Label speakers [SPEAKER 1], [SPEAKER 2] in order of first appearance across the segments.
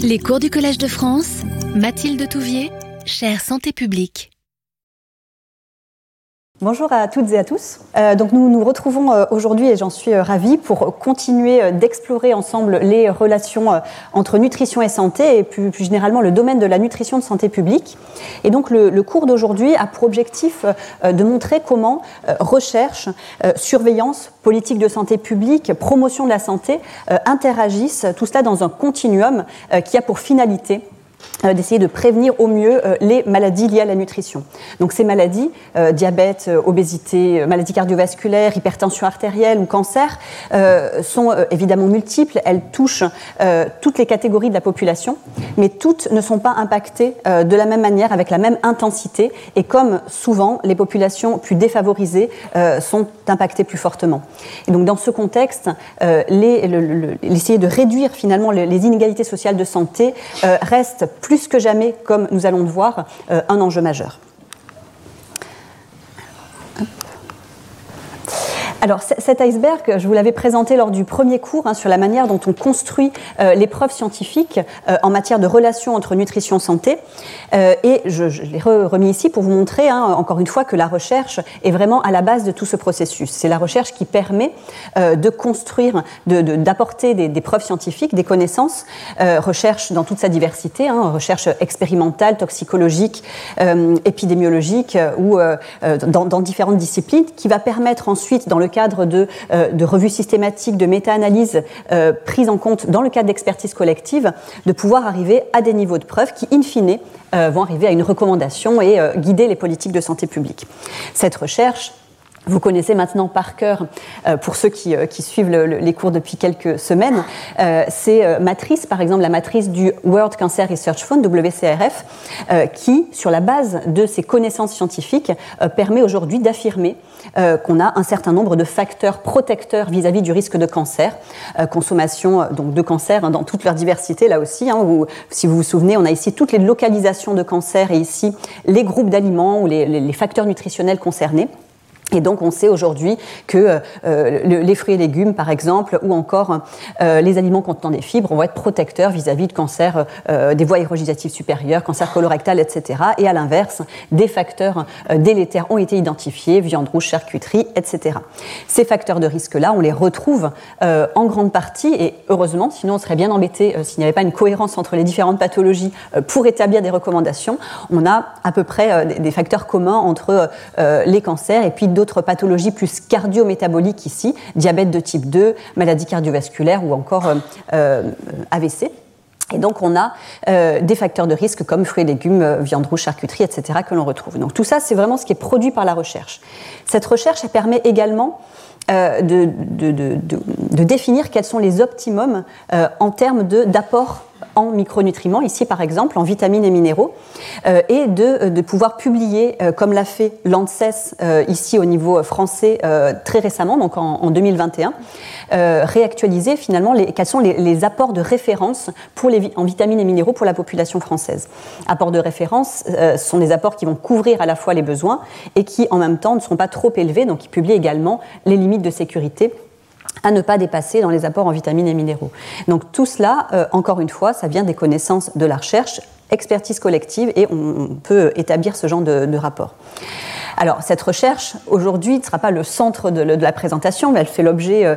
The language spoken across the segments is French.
[SPEAKER 1] Les cours du Collège de France, Mathilde Touvier, chaire Santé publique.
[SPEAKER 2] Bonjour à toutes et à tous. Donc nous nous retrouvons aujourd'hui, et j'en suis ravie, pour continuer d'explorer ensemble les relations entre nutrition et santé, et plus généralement le domaine de la nutrition de santé publique. Et donc le cours d'aujourd'hui a pour objectif de montrer comment recherche, surveillance, politique de santé publique, promotion de la santé interagissent, tout cela dans un continuum qui a pour finalité d'essayer de prévenir au mieux les maladies liées à la nutrition. Donc ces maladies, diabète, obésité, maladies cardiovasculaires, hypertension artérielle ou cancer, sont évidemment multiples. Elles touchent toutes les catégories de la population, mais toutes ne sont pas impactées de la même manière, avec la même intensité, et comme souvent, les populations plus défavorisées sont impactées plus fortement. Et donc dans ce contexte, essayer de réduire finalement les inégalités sociales de santé reste plus que jamais, comme nous allons le voir, un enjeu majeur. Alors cet iceberg, je vous l'avais présenté lors du premier cours sur la manière dont on construit les preuves scientifiques en matière de relations entre nutrition et santé. Et je l'ai remis ici pour vous montrer, encore une fois, que la recherche est vraiment à la base de tout ce processus. C'est la recherche qui permet de construire, d'apporter des preuves scientifiques, des connaissances, recherche dans toute sa diversité, recherche expérimentale, toxicologique, épidémiologique ou dans différentes disciplines, qui va permettre ensuite, dans le cadre de revues systématiques, de méta-analyses prises en compte dans le cadre d'expertise collective, de pouvoir arriver à des niveaux de preuves qui, in fine, vont arriver à une recommandation et guider les politiques de santé publique. Cette recherche, vous connaissez maintenant par cœur, pour ceux qui suivent les cours depuis quelques semaines, c'est matrice, par exemple la matrice du World Cancer Research Fund, WCRF, qui, sur la base de ses connaissances scientifiques, permet aujourd'hui d'affirmer qu'on a un certain nombre de facteurs protecteurs vis-à-vis du risque de cancer, consommation donc de cancer dans toute leur diversité là aussi, où, si vous vous souvenez, on a ici toutes les localisations de cancer et ici les groupes d'aliments ou les facteurs nutritionnels concernés. Et donc, on sait aujourd'hui que les fruits et légumes, par exemple, ou encore les aliments contenant des fibres vont être protecteurs vis-à-vis de cancer des voies érogitatives supérieures, cancer colorectal, etc. Et à l'inverse, des facteurs délétères ont été identifiés, viande rouge, charcuterie, etc. Ces facteurs de risque-là, on les retrouve en grande partie, et heureusement, sinon on serait bien embêté s'il n'y avait pas une cohérence entre les différentes pathologies pour établir des recommandations. On a à peu près des facteurs communs entre les cancers et puis d'autres pathologies plus cardio-métaboliques ici, diabète de type 2, maladie cardiovasculaire ou encore AVC. Et donc on a des facteurs de risque comme fruits et légumes, viande rouge, charcuterie, etc. que l'on retrouve. Donc tout ça, c'est vraiment ce qui est produit par la recherche. Cette recherche, elle permet également de définir quels sont les optimums en termes d'apport en micronutriments, ici par exemple en vitamines et minéraux, et de pouvoir publier, comme l'a fait l'ANSES ici au niveau français très récemment, donc en 2021, réactualiser finalement quels sont les apports de référence en vitamines et minéraux pour la population française. Apports de référence sont des apports qui vont couvrir à la fois les besoins et qui en même temps ne seront pas trop élevés, donc ils publient également les limites de sécurité à ne pas dépasser dans les apports en vitamines et minéraux. Donc tout cela, encore une fois, ça vient des connaissances de la recherche, expertise collective, et on peut établir ce genre de rapport. Alors, cette recherche, aujourd'hui, ne sera pas le centre de la présentation, mais elle fait l'objet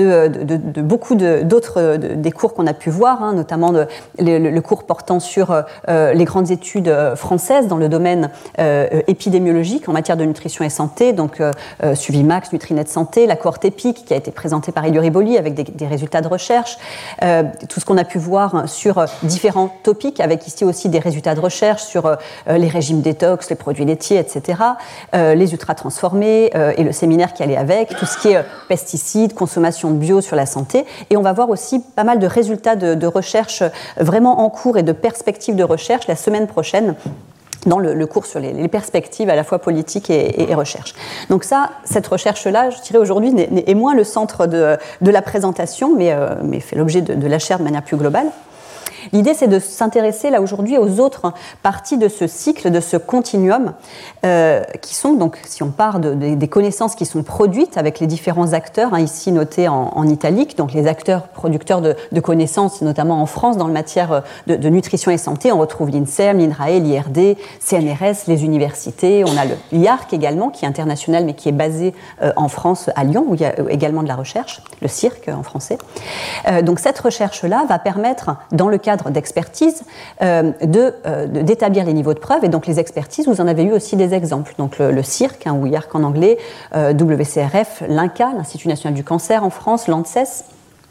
[SPEAKER 2] de beaucoup d'autres des cours qu'on a pu voir, notamment le cours portant sur les grandes études françaises dans le domaine épidémiologique en matière de nutrition et santé, donc Suvimax, Nutrinet Santé, la cohorte EPIC qui a été présentée par Elio Riboli avec des résultats de recherche, tout ce qu'on a pu voir sur différents topics, avec ici aussi des résultats de recherche sur les régimes détox, les produits laitiers, etc., les ultra-transformés et le séminaire qui allait avec, tout ce qui est pesticides, consommation bio sur la santé. Et on va voir aussi pas mal de résultats de recherche vraiment en cours et de perspectives de recherche la semaine prochaine dans le cours sur les perspectives à la fois politiques et recherche. Donc cette recherche-là, je dirais aujourd'hui, est moins le centre de la présentation, mais fait l'objet de la chaire de manière plus globale. L'idée, c'est de s'intéresser là aujourd'hui aux autres parties de ce cycle, de ce continuum, qui sont donc, si on part des connaissances qui sont produites avec les différents acteurs, ici notés en italique, donc les acteurs producteurs de connaissances, notamment en France, dans la matière de nutrition et santé. On retrouve l'INSERM, l'INRAE, l'IRD, CNRS, les universités. On a le l'IARC également, qui est international, mais qui est basé en France, à Lyon, où il y a également de la recherche, le CIRC en français. Donc cette recherche-là va permettre, dans le cadre d'expertise, d'établir les niveaux de preuve. Et donc les expertises, vous en avez eu aussi des exemples. Donc le CIRC, ou IARC en anglais, WCRF, l'INCa, l'Institut national du cancer en France, l'ANSES,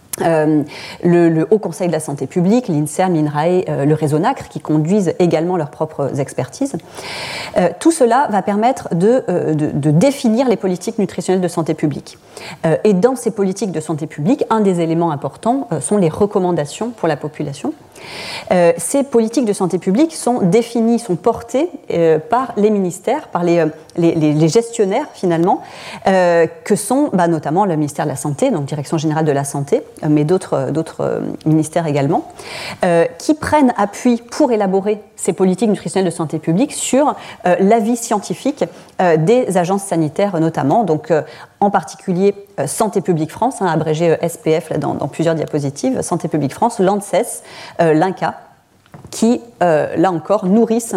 [SPEAKER 2] le Haut Conseil de la santé publique, l'INSERM, l'INRAE, le réseau NACRE, qui conduisent également leurs propres expertises. Tout cela va permettre de définir les politiques nutritionnelles de santé publique. Et dans ces politiques de santé publique, un des éléments importants sont les recommandations pour la population. Ces politiques de santé publique sont définies, sont portées par les ministères, par les gestionnaires finalement, que sont notamment le ministère de la Santé, donc Direction générale de la Santé, mais d'autres ministères également, qui prennent appui pour élaborer ces politiques nutritionnelles de santé publique sur l'avis scientifique des agences sanitaires notamment, donc en particulier Santé publique France, abrégé SPF là, dans plusieurs diapositives, Santé publique France, l'ANSES, l'INCa, qui, là encore, nourrissent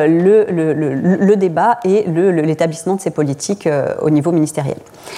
[SPEAKER 2] le débat et l'établissement de ces politiques au niveau ministériel.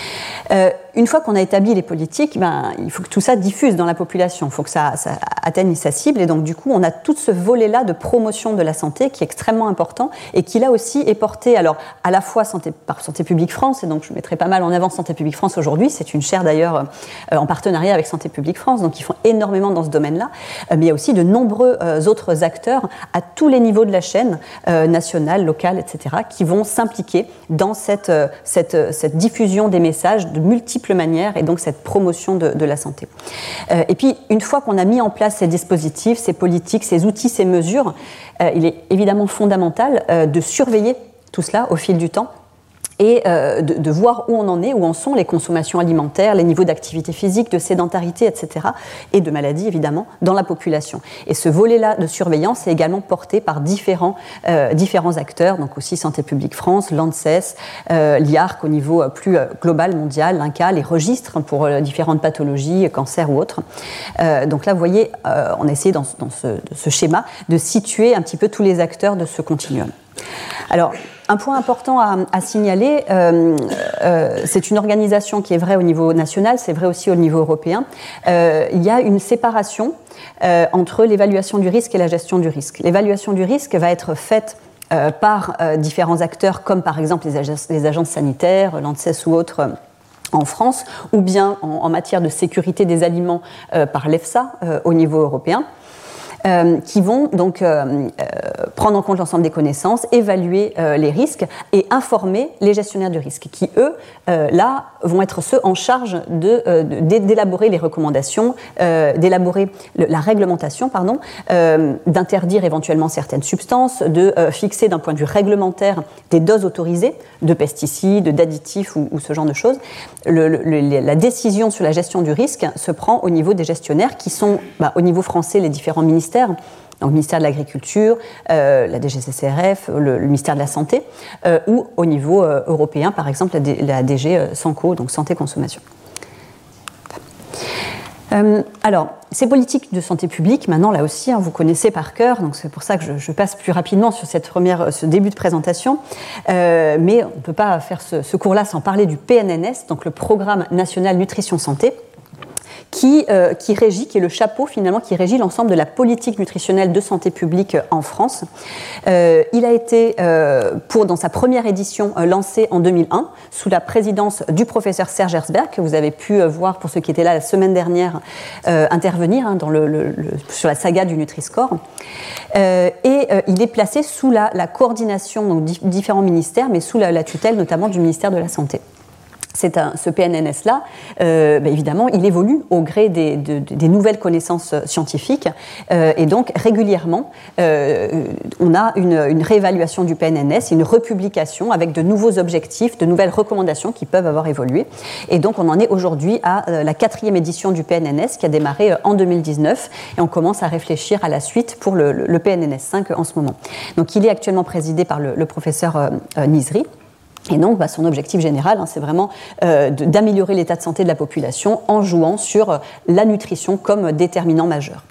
[SPEAKER 2] Une fois qu'on a établi les politiques, il faut que tout ça diffuse dans la population, il faut que ça atteigne sa cible, et donc du coup on a tout ce volet-là de promotion de la santé qui est extrêmement important et qui là aussi est porté alors à la fois par Santé publique France, et donc je mettrai pas mal en avant Santé publique France aujourd'hui, c'est une chaire d'ailleurs en partenariat avec Santé publique France, donc ils font énormément dans ce domaine-là, mais il y a aussi de nombreux autres acteurs à tous les niveaux de la chaîne, nationale, locale, etc., qui vont s'impliquer dans cette diffusion des messages de multiples manières, et donc cette promotion de la santé. Et puis, une fois qu'on a mis en place ces dispositifs, ces politiques, ces outils, ces mesures, il est évidemment fondamental de surveiller tout cela au fil du temps, et de voir où on en est, où en sont les consommations alimentaires, les niveaux d'activité physique, de sédentarité, etc., et de maladies, évidemment, dans la population. Et ce volet-là de surveillance est également porté par différents acteurs, donc aussi Santé publique France, l'ANSES, l'IARC au niveau plus global, mondial, l'INCa, les registres pour différentes pathologies, cancers ou autres. Donc là, vous voyez, on a essayé dans ce schéma de situer un petit peu tous les acteurs de ce continuum. Alors, un point important à signaler, c'est une organisation qui est vraie au niveau national, c'est vrai aussi au niveau européen. Il y a une séparation entre l'évaluation du risque et la gestion du risque. L'évaluation du risque va être faite par différents acteurs, comme par exemple les agences sanitaires, l'ANSES ou autres, en France, ou bien en matière de sécurité des aliments par l'EFSA au niveau européen. Qui vont donc prendre en compte l'ensemble des connaissances, évaluer les risques et informer les gestionnaires du risque, qui eux, là, vont être ceux en charge d'élaborer les recommandations, d'élaborer la réglementation, d'interdire éventuellement certaines substances, de fixer d'un point de vue réglementaire des doses autorisées de pesticides, d'additifs ou ce genre de choses. La décision sur la gestion du risque se prend au niveau des gestionnaires qui sont, au niveau français, les différents ministères, donc le ministère de l'Agriculture, la DGCCRF, le ministère de la Santé, ou au niveau européen, par exemple, la DG Sanco, donc Santé Consommation. Alors, ces politiques de santé publique, maintenant, là aussi, vous connaissez par cœur, donc c'est pour ça que je passe plus rapidement sur ce début de présentation, mais on ne peut pas faire ce cours-là sans parler du PNNS, donc le Programme National Nutrition Santé, qui est le chapeau finalement qui régit l'ensemble de la politique nutritionnelle de santé publique en France. Il a été, dans sa première édition, lancé en 2001 sous la présidence du professeur Serge Herzberg, que vous avez pu voir pour ceux qui étaient là la semaine dernière intervenir sur la saga du Nutri-Score. Et il est placé sous la coordination de différents ministères, mais sous la tutelle notamment du ministère de la Santé. ce PNNS-là, évidemment, il évolue au gré des nouvelles connaissances scientifiques et donc régulièrement, on a une réévaluation du PNNS, une republication avec de nouveaux objectifs, de nouvelles recommandations qui peuvent avoir évolué. Et donc, on en est aujourd'hui à la 4e édition du PNNS qui a démarré en 2019 et on commence à réfléchir à la suite pour le PNNS 5 en ce moment. Donc, il est actuellement présidé par le professeur Nizri. Et donc, son objectif général, c'est vraiment d'améliorer l'état de santé de la population en jouant sur la nutrition comme déterminant majeur.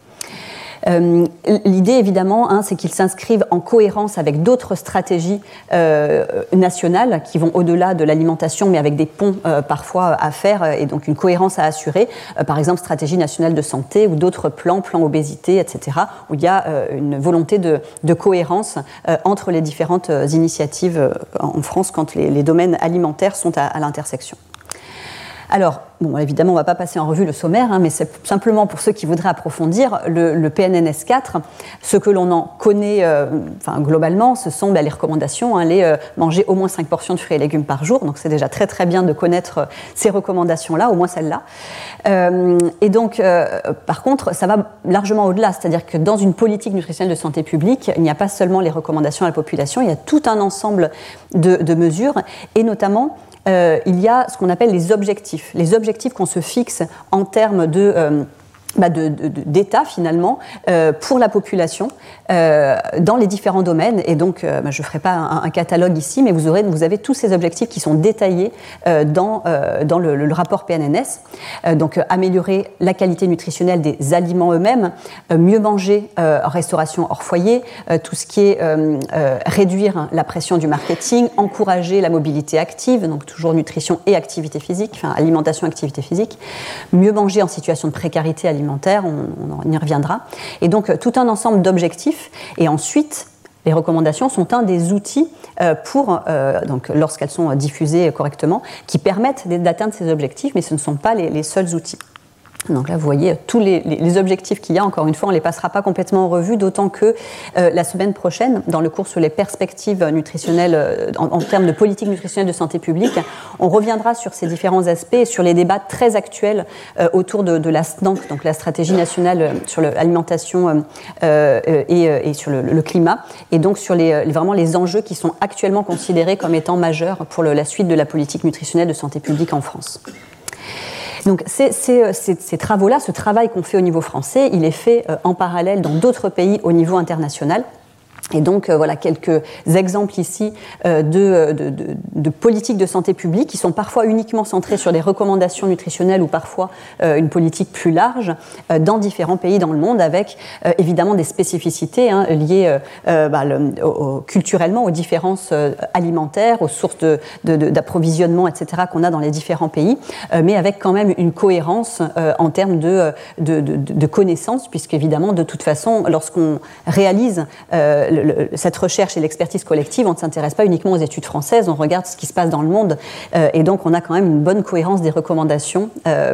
[SPEAKER 2] L'idée, évidemment, c'est qu'ils s'inscrivent en cohérence avec d'autres stratégies nationales qui vont au-delà de l'alimentation, mais avec des ponts parfois à faire et donc une cohérence à assurer. Par exemple, stratégie nationale de santé ou d'autres plans obésité, etc., où il y a une volonté de cohérence entre les différentes initiatives en France quand les domaines alimentaires sont à l'intersection. Alors, évidemment, on ne va pas passer en revue le sommaire, mais c'est simplement pour ceux qui voudraient approfondir le PNNS 4. Ce que l'on en connaît globalement, ce sont les recommandations, manger au moins 5 portions de fruits et légumes par jour. Donc, c'est déjà très, très bien de connaître ces recommandations-là, au moins celles-là. Et donc, par contre, ça va largement au-delà. C'est-à-dire que dans une politique nutritionnelle de santé publique, il n'y a pas seulement les recommandations à la population, il y a tout un ensemble de mesures, et notamment il y a ce qu'on appelle les objectifs qu'on se fixe en termes d'État finalement pour la population dans les différents domaines et donc je ne ferai pas un catalogue ici mais vous avez tous ces objectifs qui sont détaillés dans le rapport PNNS donc améliorer la qualité nutritionnelle des aliments eux-mêmes, mieux manger en restauration hors foyer, tout ce qui est réduire la pression du marketing, encourager la mobilité active, donc toujours nutrition et activité physique, alimentation, activité physique, mieux manger en situation de précarité alimentaire, on y reviendra. Et donc, tout un ensemble d'objectifs. Et ensuite, les recommandations sont un des outils donc, lorsqu'elles sont diffusées correctement, qui permettent d'atteindre ces objectifs, mais ce ne sont pas les seuls outils. Donc là, vous voyez tous les objectifs qu'il y a. Encore une fois, on ne les passera pas complètement en revue, d'autant que la semaine prochaine, dans le cours sur les perspectives nutritionnelles en termes de politique nutritionnelle de santé publique, on reviendra sur ces différents aspects et sur les débats très actuels autour de la SNANC, donc la stratégie nationale sur l'alimentation et sur le climat, et donc sur vraiment les enjeux qui sont actuellement considérés comme étant majeurs pour la suite de la politique nutritionnelle de santé publique en France. Donc ces travaux-là, ce travail qu'on fait au niveau français, il est fait en parallèle dans d'autres pays au niveau international. Et donc, voilà quelques exemples ici de politiques de santé publique qui sont parfois uniquement centrées sur des recommandations nutritionnelles ou parfois une politique plus large dans différents pays dans le monde avec évidemment des spécificités liées culturellement aux différences alimentaires, aux sources d'approvisionnement, etc. qu'on a dans les différents pays, mais avec quand même une cohérence en termes de connaissances, puisqu'évidemment, de toute façon, lorsqu'on réalise cette recherche et l'expertise collective, on ne s'intéresse pas uniquement aux études françaises, on regarde ce qui se passe dans le monde et donc on a quand même une bonne cohérence des recommandations,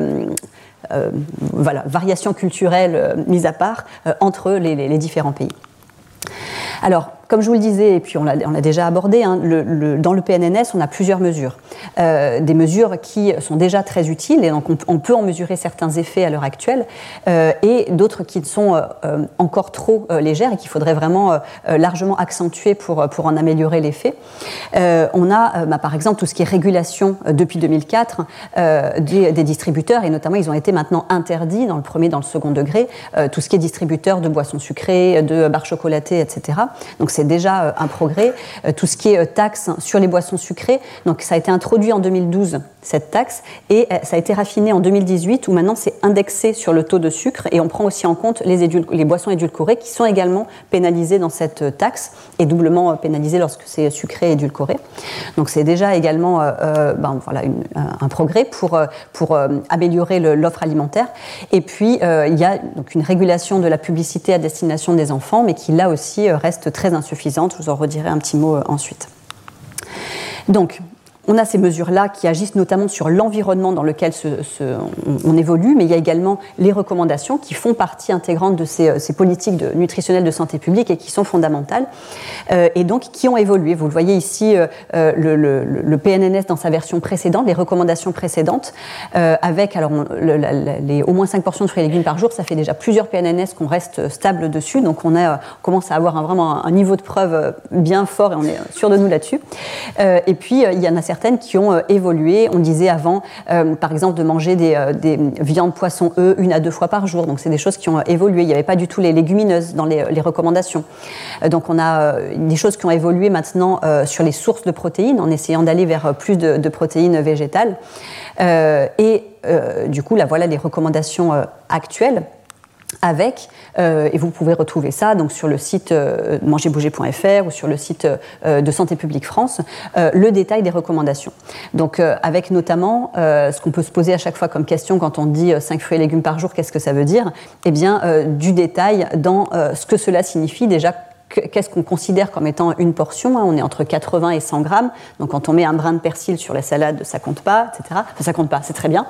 [SPEAKER 2] variations culturelles mises à part entre les différents pays. Alors, comme je vous le disais, et puis on l'a déjà abordé, dans le PNNS, on a plusieurs mesures. Des mesures qui sont déjà très utiles, et donc on peut en mesurer certains effets à l'heure actuelle, et d'autres qui sont encore trop légères et qu'il faudrait vraiment largement accentuer pour en améliorer l'effet. On a, par exemple, tout ce qui est régulation depuis 2004 des distributeurs, et notamment ils ont été maintenant interdits dans le premier et dans le second degré, tout ce qui est distributeur de boissons sucrées, de barres chocolatées, etc. Donc c'est déjà un progrès. Tout ce qui est taxe sur les boissons sucrées, donc ça a été introduit en 2012, cette taxe, et ça a été raffiné en 2018, où maintenant c'est indexé sur le taux de sucre, et on prend aussi en compte les boissons édulcorées qui sont également pénalisées dans cette taxe, et doublement pénalisées lorsque c'est sucré et édulcoré. Donc c'est déjà également un progrès pour améliorer l'offre alimentaire. Et puis il y a donc une régulation de la publicité à destination des enfants, mais qui là aussi reste très insuffisante. Je vous en redirai un petit mot ensuite. Donc, on a ces mesures-là qui agissent notamment sur l'environnement dans lequel on évolue, mais il y a également les recommandations qui font partie intégrante de ces politiques nutritionnelles de santé publique et qui sont fondamentales, et donc qui ont évolué. Vous le voyez ici, le PNNS dans sa version précédente, les recommandations précédentes, avec alors, au moins 5 portions de fruits et légumes par jour, ça fait déjà plusieurs PNNS qu'on reste stable dessus, donc on commence à avoir vraiment un niveau de preuve bien fort et on est sûr de nous là-dessus. Et puis, il y en a certaines qui ont évolué. On disait avant, par exemple, de manger des viandes, poissons, œufs, 1 à 2 fois par jour. Donc, c'est des choses qui ont évolué. Il n'y avait pas du tout les légumineuses dans les recommandations. Donc, on a des choses qui ont évolué maintenant sur les sources de protéines, en essayant d'aller vers plus de protéines végétales. Du coup, là, voilà les recommandations actuelles. Et vous pouvez retrouver ça donc, sur le site mangerbouger.fr ou sur le site de Santé publique France, le détail des recommandations. Donc, avec notamment ce qu'on peut se poser à chaque fois comme question quand on dit 5 fruits et légumes par jour, qu'est-ce que ça veut dire ? Eh bien, du détail dans ce que cela signifie déjà. Qu'est-ce qu'on considère comme étant une portion, hein, on est entre 80 et 100 grammes, donc quand on met un brin de persil sur la salade, ça compte pas, etc. Enfin, ça compte pas, c'est très bien,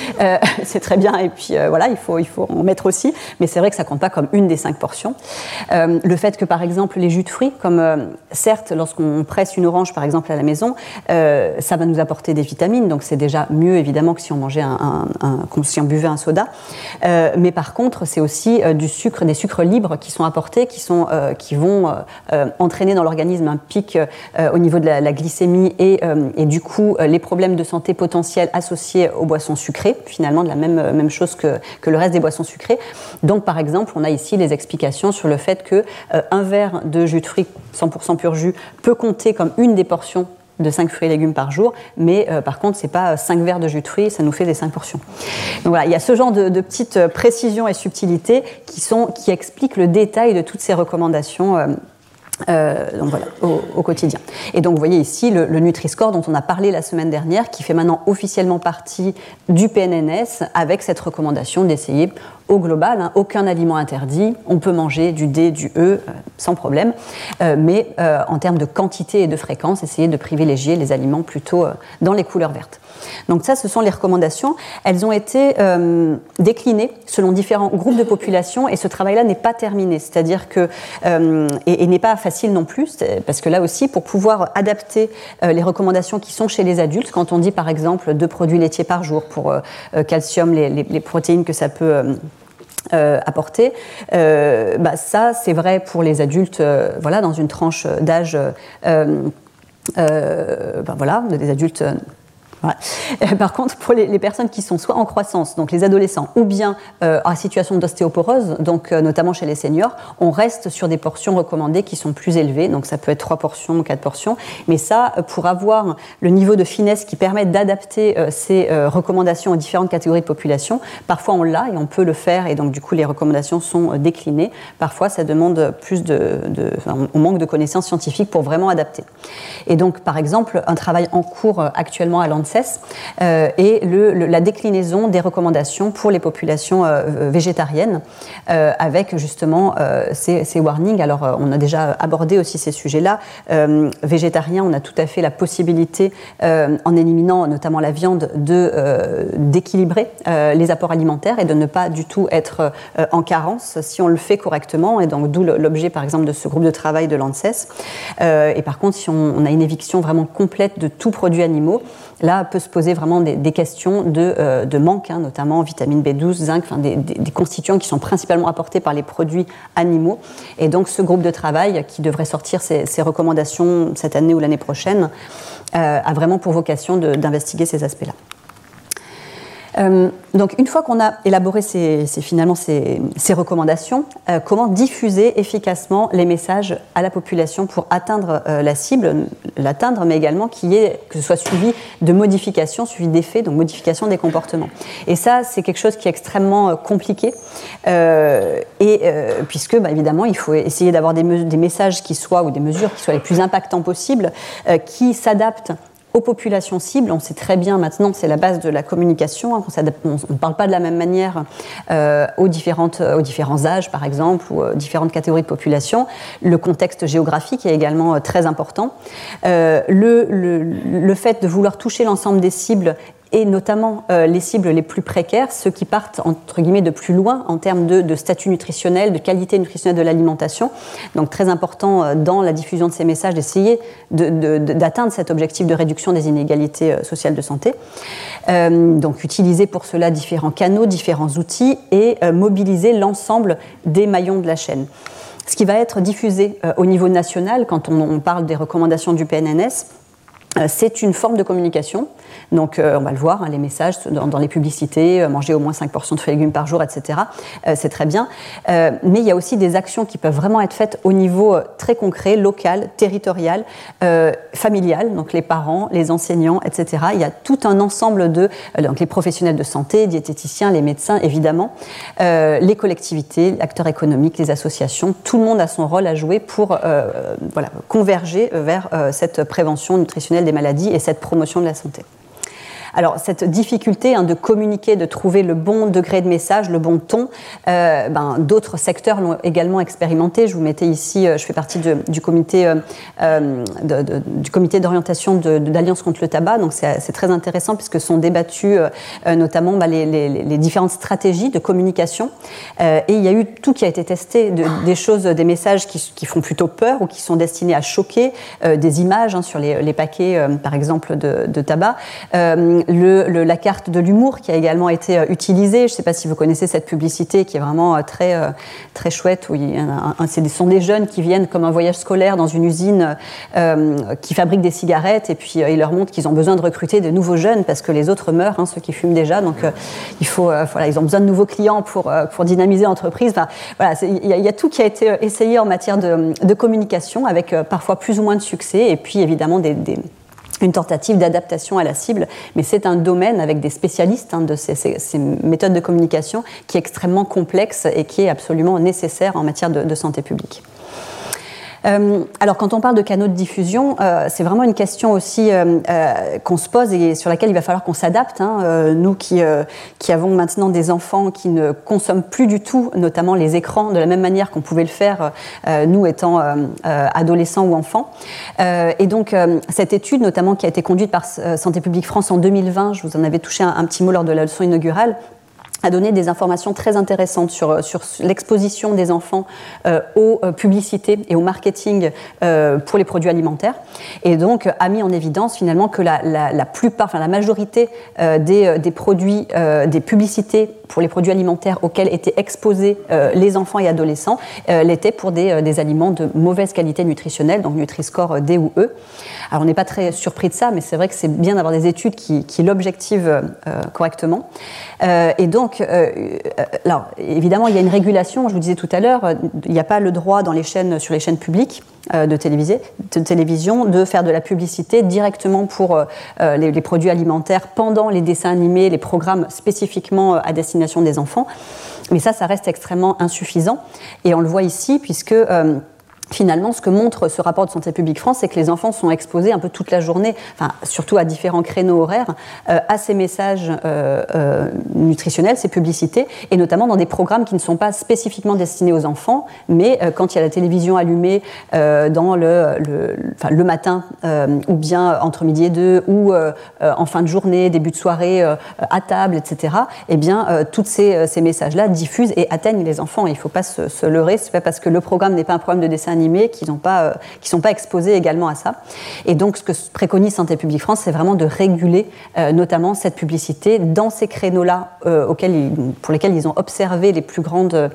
[SPEAKER 2] et puis voilà, il faut en mettre aussi, mais c'est vrai que ça compte pas comme une des 5 portions. Le fait que par exemple les jus de fruits, comme certes lorsqu'on presse une orange par exemple à la maison, ça va nous apporter des vitamines, donc c'est déjà mieux évidemment que si on mangeait si on buvait un soda, mais par contre c'est aussi des sucres libres qui sont apportés, qui vont entraîner dans l'organisme un pic au niveau de la glycémie et du coup les problèmes de santé potentiels associés aux boissons sucrées, finalement de la même chose que le reste des boissons sucrées. Donc par exemple, on a ici les explications sur le fait qu'un verre de jus de fruits 100% pur jus peut compter comme une des portions de 5 fruits et légumes par jour, mais par contre, ce n'est pas 5 verres de jus de fruits, ça nous fait les 5 portions. Donc voilà, il y a ce genre de petites précisions et subtilités qui expliquent le détail de toutes ces recommandations donc voilà, au quotidien. Et donc vous voyez ici le Nutri-Score dont on a parlé la semaine dernière, qui fait maintenant officiellement partie du PNNS avec cette recommandation d'essayer au global, hein, aucun aliment interdit, on peut manger du D, du E sans problème, mais en termes de quantité et de fréquence, essayer de privilégier les aliments plutôt dans les couleurs vertes. Donc ça, ce sont les recommandations. Elles ont été déclinées selon différents groupes de population et ce travail-là n'est pas terminé, c'est-à-dire que, et n'est pas facile non plus, parce que là aussi, pour pouvoir adapter les recommandations qui sont chez les adultes, quand on dit par exemple 2 produits laitiers par jour pour calcium, les protéines que ça peut apporter, ça c'est vrai pour les adultes, voilà, dans une tranche d'âge, voilà, des adultes. Voilà. Par contre, pour les personnes qui sont soit en croissance, donc les adolescents, ou bien en situation d'ostéoporose, donc notamment chez les seniors, on reste sur des portions recommandées qui sont plus élevées, donc ça peut être 3 portions ou 4 portions, mais ça, pour avoir le niveau de finesse qui permet d'adapter ces recommandations aux différentes catégories de population, parfois on l'a et on peut le faire, et donc du coup les recommandations sont déclinées. Parfois, ça demande plus on manque de connaissances scientifiques pour vraiment adapter. Et donc, par exemple, un travail en cours actuellement à l'ANSES et la déclinaison des recommandations pour les populations végétariennes avec justement ces warnings. Alors on a déjà abordé aussi ces sujets-là. Végétarien, on a tout à fait la possibilité, en éliminant notamment la viande, d'équilibrer les apports alimentaires et de ne pas du tout être en carence si on le fait correctement. Et donc d'où l'objet par exemple de ce groupe de travail de l'ANSES. Et par contre, si on a une éviction vraiment complète de tout produit animaux, là peut se poser vraiment des questions de manque, hein, notamment vitamine B12, zinc, enfin des constituants qui sont principalement apportés par les produits animaux. Et donc ce groupe de travail qui devrait sortir ses recommandations cette année ou l'année prochaine a vraiment pour vocation d'investiguer ces aspects-là. Donc une fois qu'on a élaboré ces recommandations, comment diffuser efficacement les messages à la population pour atteindre la cible, mais également que ce soit suivi de modifications, suivi d'effets, donc modification des comportements. Et ça, c'est quelque chose qui est extrêmement compliqué, puisque évidemment, il faut essayer d'avoir des messages ou des mesures qui soient les plus impactants possibles, qui s'adaptent aux populations cibles. On sait très bien maintenant, c'est la base de la communication, hein, on ne parle pas de la même manière aux différents âges, par exemple, ou différentes catégories de population. Le contexte géographique est également très important. Le fait de vouloir toucher l'ensemble des cibles, et notamment les cibles les plus précaires, ceux qui partent entre guillemets de plus loin en termes de statut nutritionnel, de qualité nutritionnelle de l'alimentation. Donc très important dans la diffusion de ces messages d'essayer d'atteindre cet objectif de réduction des inégalités sociales de santé. Donc utiliser pour cela différents canaux, différents outils et mobiliser l'ensemble des maillons de la chaîne. Ce qui va être diffusé au niveau national, quand on parle des recommandations du PNNS, c'est une forme de communication. Donc, on va le voir, hein, les messages dans les publicités, manger au moins 5% de fruits et légumes par jour, etc. C'est très bien. Mais il y a aussi des actions qui peuvent vraiment être faites au niveau très concret, local, territorial, familial, donc les parents, les enseignants, etc. Il y a tout un ensemble donc les professionnels de santé, diététiciens, les médecins, évidemment, les collectivités, les acteurs économiques, les associations. Tout le monde a son rôle à jouer pour converger vers cette prévention nutritionnelle des maladies et cette promotion de la santé. Alors, cette difficulté de communiquer, de trouver le bon degré de message, le bon ton, d'autres secteurs l'ont également expérimenté. Je vous mettais ici, je fais partie du comité d'orientation d'Alliance contre le tabac. Donc, c'est très intéressant puisque sont débattues notamment les différentes stratégies de communication. Et il y a eu tout qui a été testé, des messages qui font plutôt peur ou qui sont destinés à choquer, des images sur les paquets, par exemple, de tabac. La carte de l'humour qui a également été utilisée. Je ne sais pas si vous connaissez cette publicité qui est vraiment très, très chouette. Où ce sont des jeunes qui viennent comme un voyage scolaire dans une usine qui fabrique des cigarettes et puis ils leur montrent qu'ils ont besoin de recruter de nouveaux jeunes parce que les autres meurent, ceux qui fument déjà. Donc ils ont besoin de nouveaux clients pour dynamiser l'entreprise. Enfin, voilà, il y a tout qui a été essayé en matière de communication avec parfois plus ou moins de succès et puis évidemment une tentative d'adaptation à la cible, mais c'est un domaine avec des spécialistes de ces méthodes de communication qui est extrêmement complexe et qui est absolument nécessaire en matière de santé publique. Alors, quand on parle de canaux de diffusion, c'est vraiment une question aussi qu'on se pose et sur laquelle il va falloir qu'on s'adapte. Nous qui avons maintenant des enfants qui ne consomment plus du tout, notamment les écrans, de la même manière qu'on pouvait le faire, nous étant adolescents ou enfants. Et donc, cette étude, notamment qui a été conduite par Santé publique France en 2020, je vous en avais touché un petit mot lors de la leçon inaugurale, a donné des informations très intéressantes sur l'exposition des enfants aux publicités et au marketing pour les produits alimentaires. Et donc, a mis en évidence finalement que la majorité des produits, des publicités pour les produits alimentaires auxquels étaient exposés les enfants et adolescents l'étaient pour des aliments de mauvaise qualité nutritionnelle, donc Nutri-Score D ou E. Alors, on n'est pas très surpris de ça, mais c'est vrai que c'est bien d'avoir des études qui l'objectivent correctement. Et donc, alors, évidemment, il y a une régulation, je vous disais tout à l'heure, il n'y a pas le droit sur les chaînes publiques de télévision de faire de la publicité directement pour les produits alimentaires pendant les dessins animés, les programmes spécifiquement à destination des enfants. Mais ça reste extrêmement insuffisant. Et on le voit ici, puisque finalement, ce que montre ce rapport de Santé publique France, c'est que les enfants sont exposés un peu toute la journée, surtout à différents créneaux horaires, à ces messages nutritionnels, ces publicités, et notamment dans des programmes qui ne sont pas spécifiquement destinés aux enfants, mais quand il y a la télévision allumée dans le matin, ou bien entre midi et 2, ou en fin de journée, début de soirée, à table, etc., eh bien, tous ces messages-là diffusent et atteignent les enfants. Il ne faut pas se leurrer, c'est pas parce que le programme n'est pas un programme de dessin animés qui sont pas exposés également à ça. Et donc, ce que préconise Santé publique France, c'est vraiment de réguler notamment cette publicité dans ces créneaux-là pour lesquels ils ont observé les plus grandes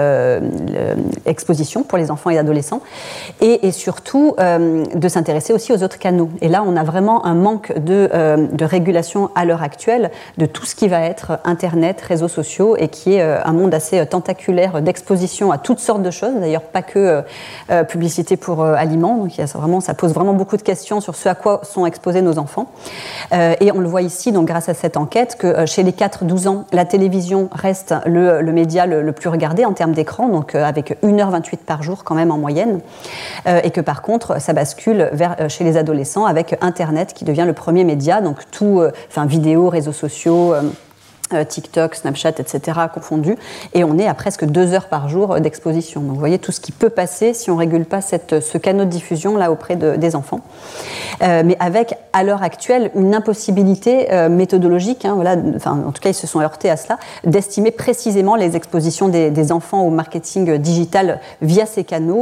[SPEAKER 2] expositions pour les enfants et adolescents, et surtout de s'intéresser aussi aux autres canaux. Et là, on a vraiment un manque de régulation à l'heure actuelle de tout ce qui va être Internet, réseaux sociaux, et qui est un monde assez tentaculaire d'exposition à toutes sortes de choses, d'ailleurs pas que publicité pour aliments. Donc ça pose vraiment beaucoup de questions sur ce à quoi sont exposés nos enfants. Et on le voit ici, donc grâce à cette enquête, que chez les 4-12 ans, la télévision reste le média le plus regardé en termes d'écran, donc avec 1h28 par jour quand même en moyenne, et que par contre ça bascule chez les adolescents avec Internet qui devient le premier média, donc tout, vidéos, réseaux sociaux, TikTok, Snapchat, etc. confondus, et on est à presque 2 heures par jour d'exposition. Donc vous voyez tout ce qui peut passer si on ne régule pas ce canal de diffusion là auprès des enfants. Mais avec, à l'heure actuelle, une impossibilité méthodologique, en tout cas ils se sont heurtés à cela, d'estimer précisément les expositions des enfants au marketing digital via ces canaux,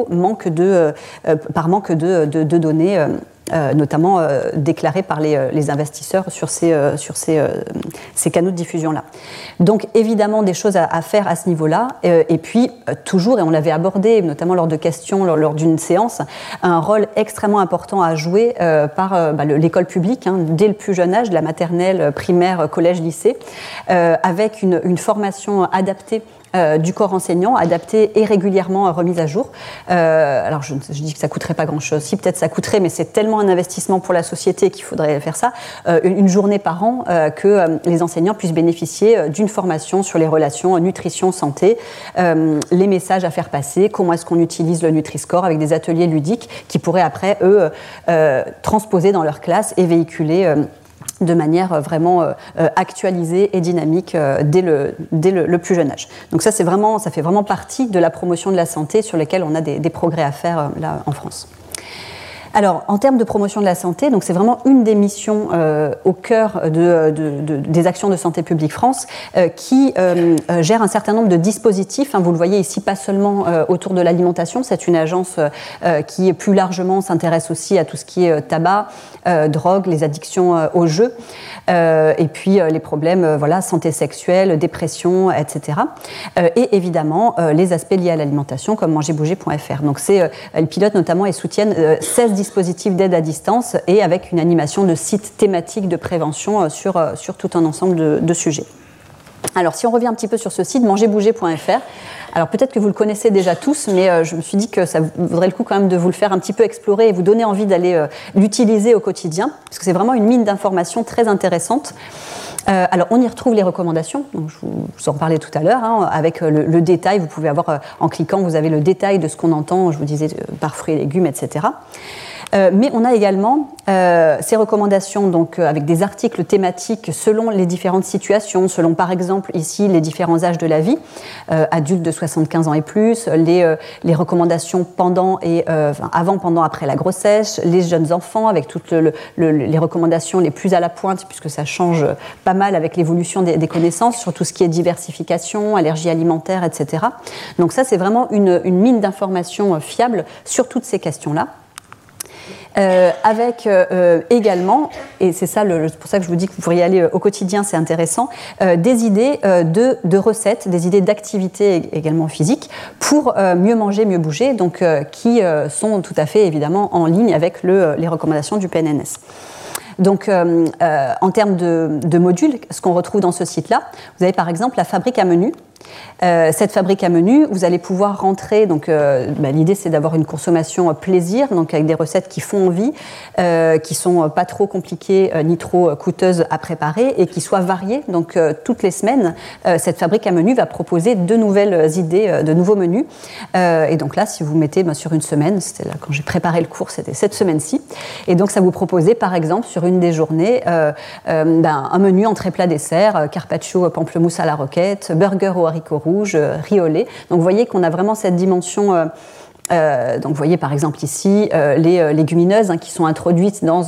[SPEAKER 2] par manque de données notamment déclarés par les investisseurs sur ces canaux de diffusion-là. Donc évidemment des choses à faire à ce niveau-là, et puis toujours, et on l'avait abordé notamment lors de questions, lors d'une séance, un rôle extrêmement important à jouer par l'école publique, dès le plus jeune âge, de la maternelle, primaire, collège, lycée, avec une formation adaptée du corps enseignant, adapté et régulièrement remise à jour. Alors je dis que ça coûterait pas grand-chose. Si, peut-être ça coûterait, mais c'est tellement un investissement pour la société qu'il faudrait faire ça. Une journée par an que les enseignants puissent bénéficier d'une formation sur les relations nutrition, santé, les messages à faire passer, comment est-ce qu'on utilise le Nutri-Score avec des ateliers ludiques qui pourraient après, eux, transposer dans leur classe et véhiculer de manière vraiment actualisée et dynamique dès le plus jeune âge. Donc ça fait vraiment partie de la promotion de la santé sur lesquelles on a des progrès à faire là en France. Alors, en termes de promotion de la santé, donc c'est vraiment une des missions au cœur des actions de Santé publique France qui gère un certain nombre de dispositifs. Vous le voyez ici, pas seulement autour de l'alimentation. C'est une agence qui plus largement s'intéresse aussi à tout ce qui est tabac, drogue, les addictions aux jeux, et puis les problèmes santé sexuelle, dépression, etc. Et évidemment, les aspects liés à l'alimentation, comme mangerbouger.fr. Donc, ils pilotent notamment et soutiennent 16 dispositifs d'aide à distance et avec une animation de sites thématiques de prévention sur tout un ensemble de sujets. Alors, si on revient un petit peu sur ce site, mangerbouger.fr, alors peut-être que vous le connaissez déjà tous, mais je me suis dit que ça vaudrait le coup quand même de vous le faire un petit peu explorer et vous donner envie d'aller l'utiliser au quotidien, parce que c'est vraiment une mine d'informations très intéressante. Alors, on y retrouve les recommandations, donc je vous en parlais tout à l'heure, avec le détail. Vous pouvez avoir, en cliquant, vous avez le détail de ce qu'on entend, je vous disais, par fruits et légumes, etc. Mais on a également ces recommandations donc, avec des articles thématiques selon les différentes situations, selon par exemple ici les différents âges de la vie, adultes de 75 ans et plus, les recommandations pendant et avant, pendant, après la grossesse, les jeunes enfants avec toutes les recommandations les plus à la pointe puisque ça change pas mal avec l'évolution des connaissances sur tout ce qui est diversification, allergie alimentaire, etc. Donc ça c'est vraiment une mine d'informations fiables sur toutes ces questions-là. Avec également, et c'est pour ça que je vous dis que vous pourriez y aller au quotidien, c'est intéressant, des idées de recettes, des idées d'activités également physiques pour mieux manger, mieux bouger, donc qui sont tout à fait évidemment en ligne avec les recommandations du PNNS. Donc, en termes de modules, ce qu'on retrouve dans ce site-là, vous avez par exemple la fabrique à menu. Cette fabrique à menu, vous allez pouvoir rentrer, donc l'idée c'est d'avoir une consommation plaisir, donc avec des recettes qui font envie, qui sont pas trop compliquées ni trop coûteuses à préparer et qui soient variées. Donc toutes les semaines, cette fabrique à menu va proposer de nouvelles idées, de nouveaux menus. Et donc là, si vous mettez sur une semaine, c'était là quand j'ai préparé le cours, c'était cette semaine-ci. Et donc ça vous proposait par exemple sur une des journées un menu entrée plat dessert, carpaccio pamplemousse à la roquette, burger aux haricots rouges, riz au lait. Donc vous voyez qu'on a vraiment cette dimension. Donc vous voyez par exemple ici les légumineuses qui sont introduites dans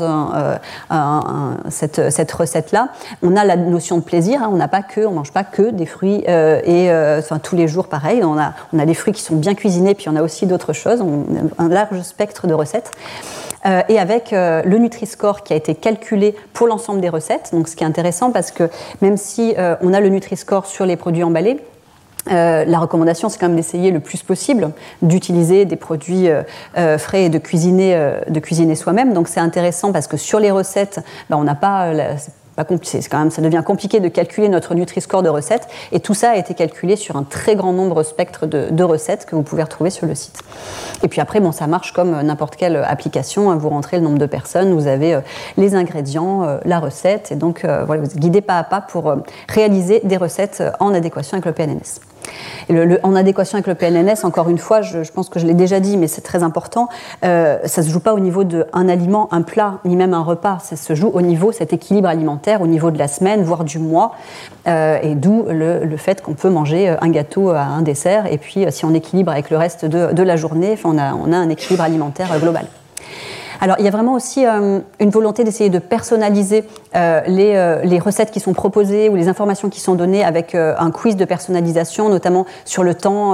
[SPEAKER 2] cette recette-là. On a la notion de plaisir, on mange pas que des fruits tous les jours pareil. On a des fruits qui sont bien cuisinés, puis on a aussi d'autres choses. On a un large spectre de recettes. Et avec le Nutri-Score qui a été calculé pour l'ensemble des recettes. Donc ce qui est intéressant parce que même si on a le Nutri-Score sur les produits emballés, la recommandation, c'est quand même d'essayer le plus possible d'utiliser des produits frais et de cuisiner soi-même. Donc c'est intéressant parce que sur les recettes, on n'a pas c'est quand même, ça devient compliqué de calculer notre Nutri-Score de recettes, et tout ça a été calculé sur un très grand nombre spectre de recettes que vous pouvez retrouver sur le site. Et puis après, ça marche comme n'importe quelle application, hein, vous rentrez le nombre de personnes, vous avez les ingrédients, la recette, et donc voilà, vous êtes guidé pas à pas pour réaliser des recettes en adéquation avec le PNNS. Et en adéquation avec le PNNS, encore une fois, je pense que je l'ai déjà dit, mais c'est très important, ça ne se joue pas au niveau d'un aliment, un plat, ni même un repas, ça se joue au niveau, cet équilibre alimentaire, au niveau de la semaine, voire du mois, et d'où le fait qu'on peut manger un gâteau à un dessert, et puis si on équilibre avec le reste de la journée, on a un équilibre alimentaire global. Alors, il y a vraiment aussi une volonté d'essayer de personnaliser les recettes qui sont proposées ou les informations qui sont données avec un quiz de personnalisation, notamment sur le temps,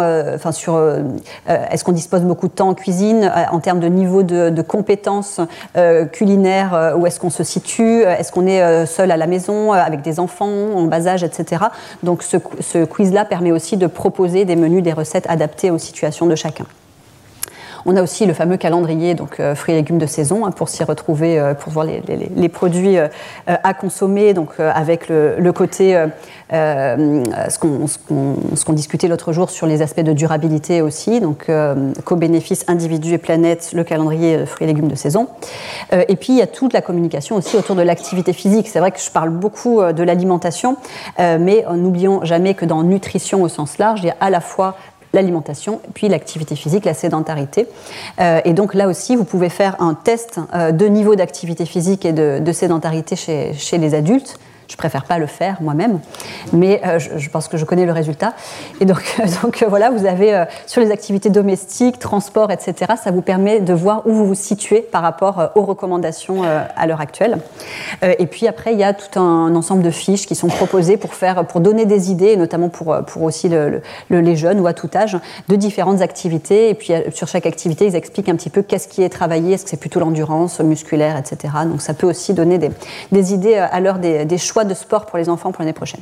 [SPEAKER 2] est-ce qu'on dispose beaucoup de temps en cuisine, en termes de niveau de compétences culinaires, où est-ce qu'on se situe, est-ce qu'on est seul à la maison, avec des enfants en bas âge, etc. Donc, ce quiz-là permet aussi de proposer des menus, des recettes adaptées aux situations de chacun. On a aussi le fameux calendrier, donc fruits et légumes de saison, hein, pour s'y retrouver, pour voir les produits à consommer, donc avec le côté, ce qu'on discutait l'autre jour sur les aspects de durabilité aussi, donc co-bénéfice, individu et planète, le calendrier fruits et légumes de saison. Et puis il y a toute la communication aussi autour de l'activité physique. C'est vrai que je parle beaucoup de l'alimentation, mais n'oublions jamais que dans nutrition au sens large, il y a à la fois l'alimentation, puis l'activité physique, la sédentarité. Et donc là aussi, vous pouvez faire un test de niveau d'activité physique et de sédentarité chez les adultes. Je ne préfère pas le faire moi-même, mais je pense que je connais le résultat. Et donc voilà, vous avez sur les activités domestiques, transport, etc., ça vous permet de voir où vous vous situez par rapport aux recommandations à l'heure actuelle. Et puis après, il y a tout un ensemble de fiches qui sont proposées pour donner des idées, et notamment pour aussi les jeunes ou à tout âge, de différentes activités. Et puis sur chaque activité, ils expliquent un petit peu qu'est-ce qui est travaillé, est-ce que c'est plutôt l'endurance musculaire, etc. Donc ça peut aussi donner des idées à l'heure des choix de sport pour les enfants pour l'année prochaine.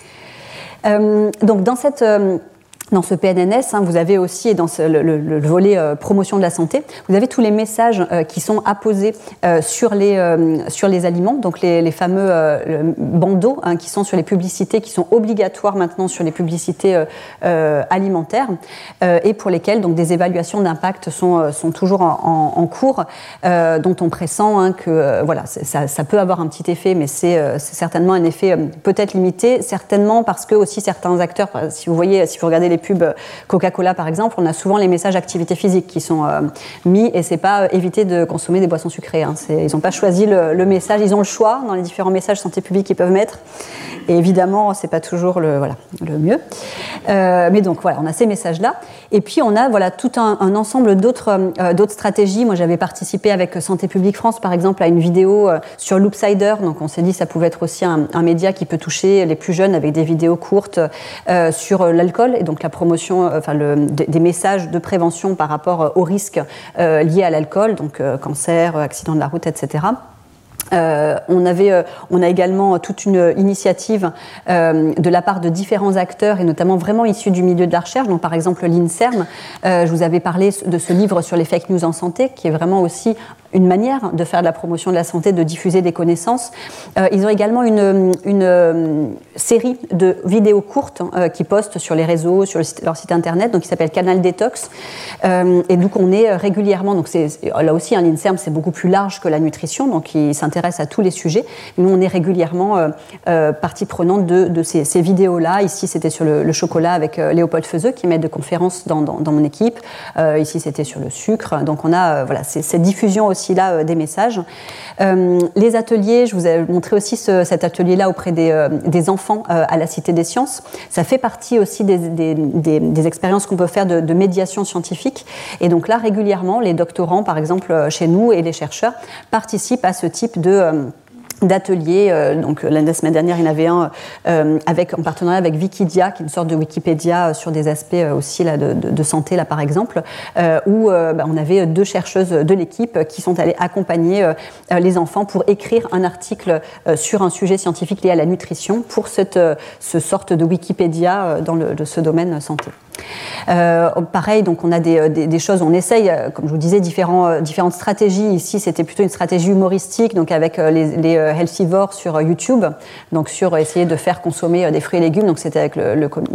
[SPEAKER 2] Donc dans ce PNNS, hein, vous avez aussi, dans le volet promotion de la santé, vous avez tous les messages qui sont apposés sur les aliments, donc les fameux bandeaux hein, qui sont sur les publicités, qui sont obligatoires maintenant sur les publicités alimentaires, et pour lesquelles donc, des évaluations d'impact sont toujours en cours, dont on pressent hein, que voilà, ça peut avoir un petit effet, mais c'est certainement un effet peut-être limité, certainement parce que aussi certains acteurs, si vous regardez les pubs Coca-Cola par exemple, on a souvent les messages activité physique qui sont mis, et c'est pas éviter de consommer des boissons sucrées. Hein. Ils n'ont pas choisi le message, ils ont le choix dans les différents messages santé publique qu'ils peuvent mettre. Et évidemment, c'est pas toujours le mieux. Mais donc voilà, on a ces messages-là. Et puis on a tout un ensemble d'autres stratégies. Moi, j'avais participé avec Santé publique France, par exemple, à une vidéo sur Loopsider. Donc on s'est dit que ça pouvait être aussi un média qui peut toucher les plus jeunes avec des vidéos courtes sur l'alcool et donc la promotion, des messages de prévention par rapport aux risques liés à l'alcool, donc cancer, accident de la route, etc. On a également toute une initiative de la part de différents acteurs et notamment vraiment issus du milieu de la recherche, donc par exemple l'INSERM. Je vous avais parlé de ce livre sur les fake news en santé qui est vraiment aussi une manière de faire de la promotion de la santé, de diffuser des connaissances. Ils ont également une série de vidéos courtes qui postent sur les réseaux, sur leur site internet, donc qui s'appelle Canal Détox. Et donc on est régulièrement, donc là aussi l'INSERM c'est beaucoup plus large que la nutrition, donc il s'intéresse à tous les sujets. Nous on est régulièrement partie prenante de ces vidéos-là. Ici c'était sur le chocolat avec Léopold Feuzeux qui est maître de conférence dans mon équipe. Ici c'était sur le sucre. Donc on a cette diffusion aussi là des messages. Les ateliers, je vous ai montré aussi cet atelier-là auprès des enfants à la Cité des Sciences. Ça fait partie aussi des expériences qu'on peut faire de médiation scientifique. Et donc là, régulièrement, les doctorants, par exemple, chez nous et les chercheurs, participent à ce type d'ateliers. Donc la semaine dernière, il y en avait un en partenariat avec Wikidia, qui est une sorte de Wikipédia sur des aspects aussi là, de santé, là, par exemple, où on avait 2 chercheuses de l'équipe qui sont allées accompagner les enfants pour écrire un article sur un sujet scientifique lié à la nutrition pour ce sorte de Wikipédia dans ce domaine santé. Pareil, donc on a des choses, on essaye, comme je vous disais, différentes stratégies. Ici, c'était plutôt une stratégie humoristique, donc avec les healthivores sur YouTube, donc sur essayer de faire consommer des fruits et légumes. Donc c'était avec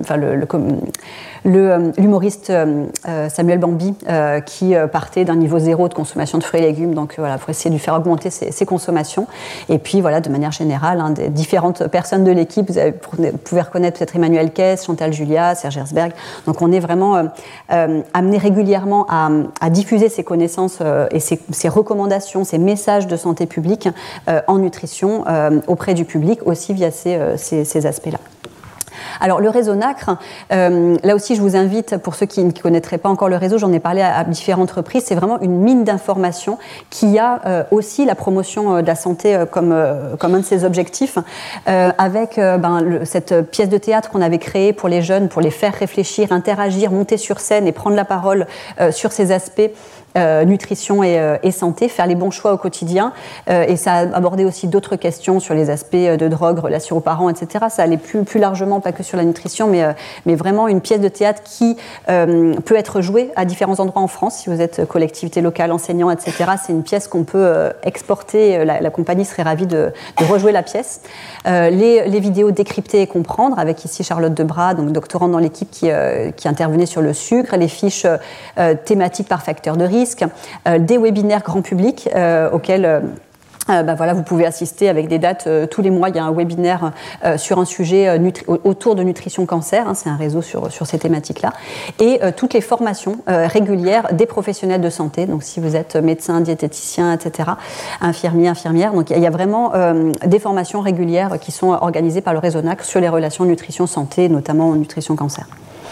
[SPEAKER 2] l'humoriste Samuel Bambi qui partait d'un niveau 0 de consommation de fruits et légumes. Donc voilà, pour essayer de lui faire augmenter ses consommations. Et puis voilà, de manière générale, des différentes personnes de l'équipe, vous pouvez reconnaître peut-être Emmanuel Kess, Chantal Julia, Serge Herzberg. Donc on est vraiment amené régulièrement à diffuser ces connaissances et ces recommandations, ces messages de santé publique en nutrition auprès du public, aussi via ces aspects-là. Alors le réseau NACRE, là aussi je vous invite, pour ceux qui ne connaîtraient pas encore le réseau, j'en ai parlé à différentes reprises, c'est vraiment une mine d'informations qui a aussi la promotion de la santé comme un de ses objectifs, avec cette pièce de théâtre qu'on avait créée pour les jeunes, pour les faire réfléchir, interagir, monter sur scène et prendre la parole sur ces aspects nutrition et santé, faire les bons choix au quotidien, et ça a abordé aussi d'autres questions sur les aspects de drogue, relations aux parents, etc. Ça allait plus largement, pas que sur la nutrition, mais vraiment une pièce de théâtre qui peut être jouée à différents endroits en France. Si vous êtes collectivité locale, enseignant, etc., c'est une pièce qu'on peut exporter. La compagnie serait ravie de rejouer la pièce. Les vidéos décrypter et comprendre, avec ici Charlotte Debras, donc doctorante dans l'équipe qui intervenait sur le sucre, les fiches thématiques par facteur de risque, des webinaires grand public auxquels vous pouvez assister avec des dates tous les mois. Il y a un webinaire sur un sujet autour de nutrition cancer, c'est un réseau sur ces thématiques-là, et toutes les formations régulières des professionnels de santé, donc si vous êtes médecin, diététicien, etc., infirmière, donc il y a vraiment des formations régulières qui sont organisées par le réseau NACRE sur les relations nutrition-santé, notamment nutrition cancer.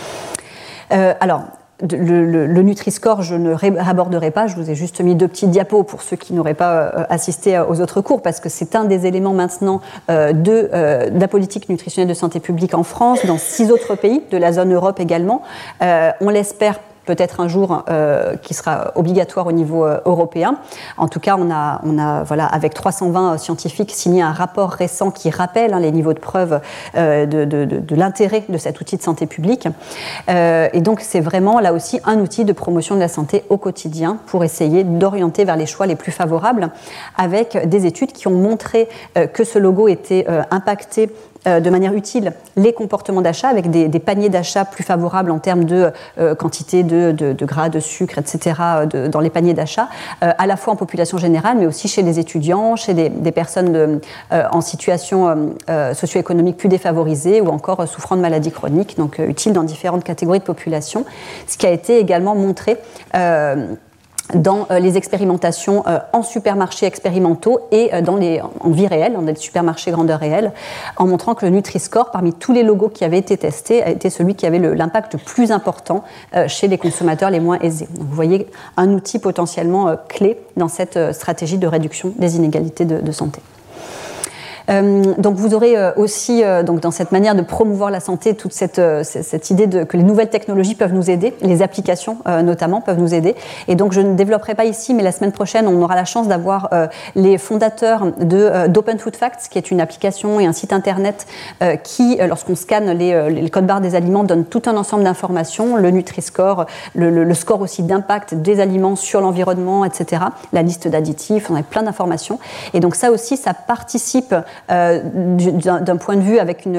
[SPEAKER 2] Le Nutri-Score, je ne aborderai pas, je vous ai juste mis 2 petits diapos pour ceux qui n'auraient pas assisté aux autres cours, parce que c'est un des éléments maintenant de la politique nutritionnelle de santé publique en France, dans 6 autres pays, de la zone Europe également. On l'espère peut-être un jour qui sera obligatoire au niveau européen. En tout cas, on a avec 320 scientifiques signé un rapport récent qui rappelle les niveaux de preuve de l'intérêt de cet outil de santé publique. Et donc, c'est vraiment là aussi un outil de promotion de la santé au quotidien pour essayer d'orienter vers les choix les plus favorables, avec des études qui ont montré que ce logo était impacté de manière utile les comportements d'achat, avec des paniers d'achat plus favorables en termes de quantité de gras, de sucre, etc. Dans les paniers d'achat, à la fois en population générale, mais aussi chez les étudiants, chez des personnes en situation socio-économique plus défavorisée ou encore souffrant de maladies chroniques, donc utile dans différentes catégories de population, ce qui a été également montré dans les expérimentations en supermarchés expérimentaux et en vie réelle, dans des supermarchés grandeur réelle, en montrant que le Nutri-Score, parmi tous les logos qui avaient été testés, a été celui qui avait l'impact le plus important chez les consommateurs les moins aisés. Donc, vous voyez un outil potentiellement clé dans cette stratégie de réduction des inégalités de santé. Donc vous aurez aussi, dans cette manière de promouvoir la santé, toute cette idée que les nouvelles technologies peuvent nous aider, les applications notamment peuvent nous aider. Et donc je ne développerai pas ici, mais la semaine prochaine, on aura la chance d'avoir les fondateurs d'Open Food Facts, qui est une application et un site internet qui, lorsqu'on scanne les codes barres des aliments, donne tout un ensemble d'informations, le Nutri-Score, le score aussi d'impact des aliments sur l'environnement, etc., la liste d'additifs, on a plein d'informations. Et donc ça aussi, ça participe d'un point de vue avec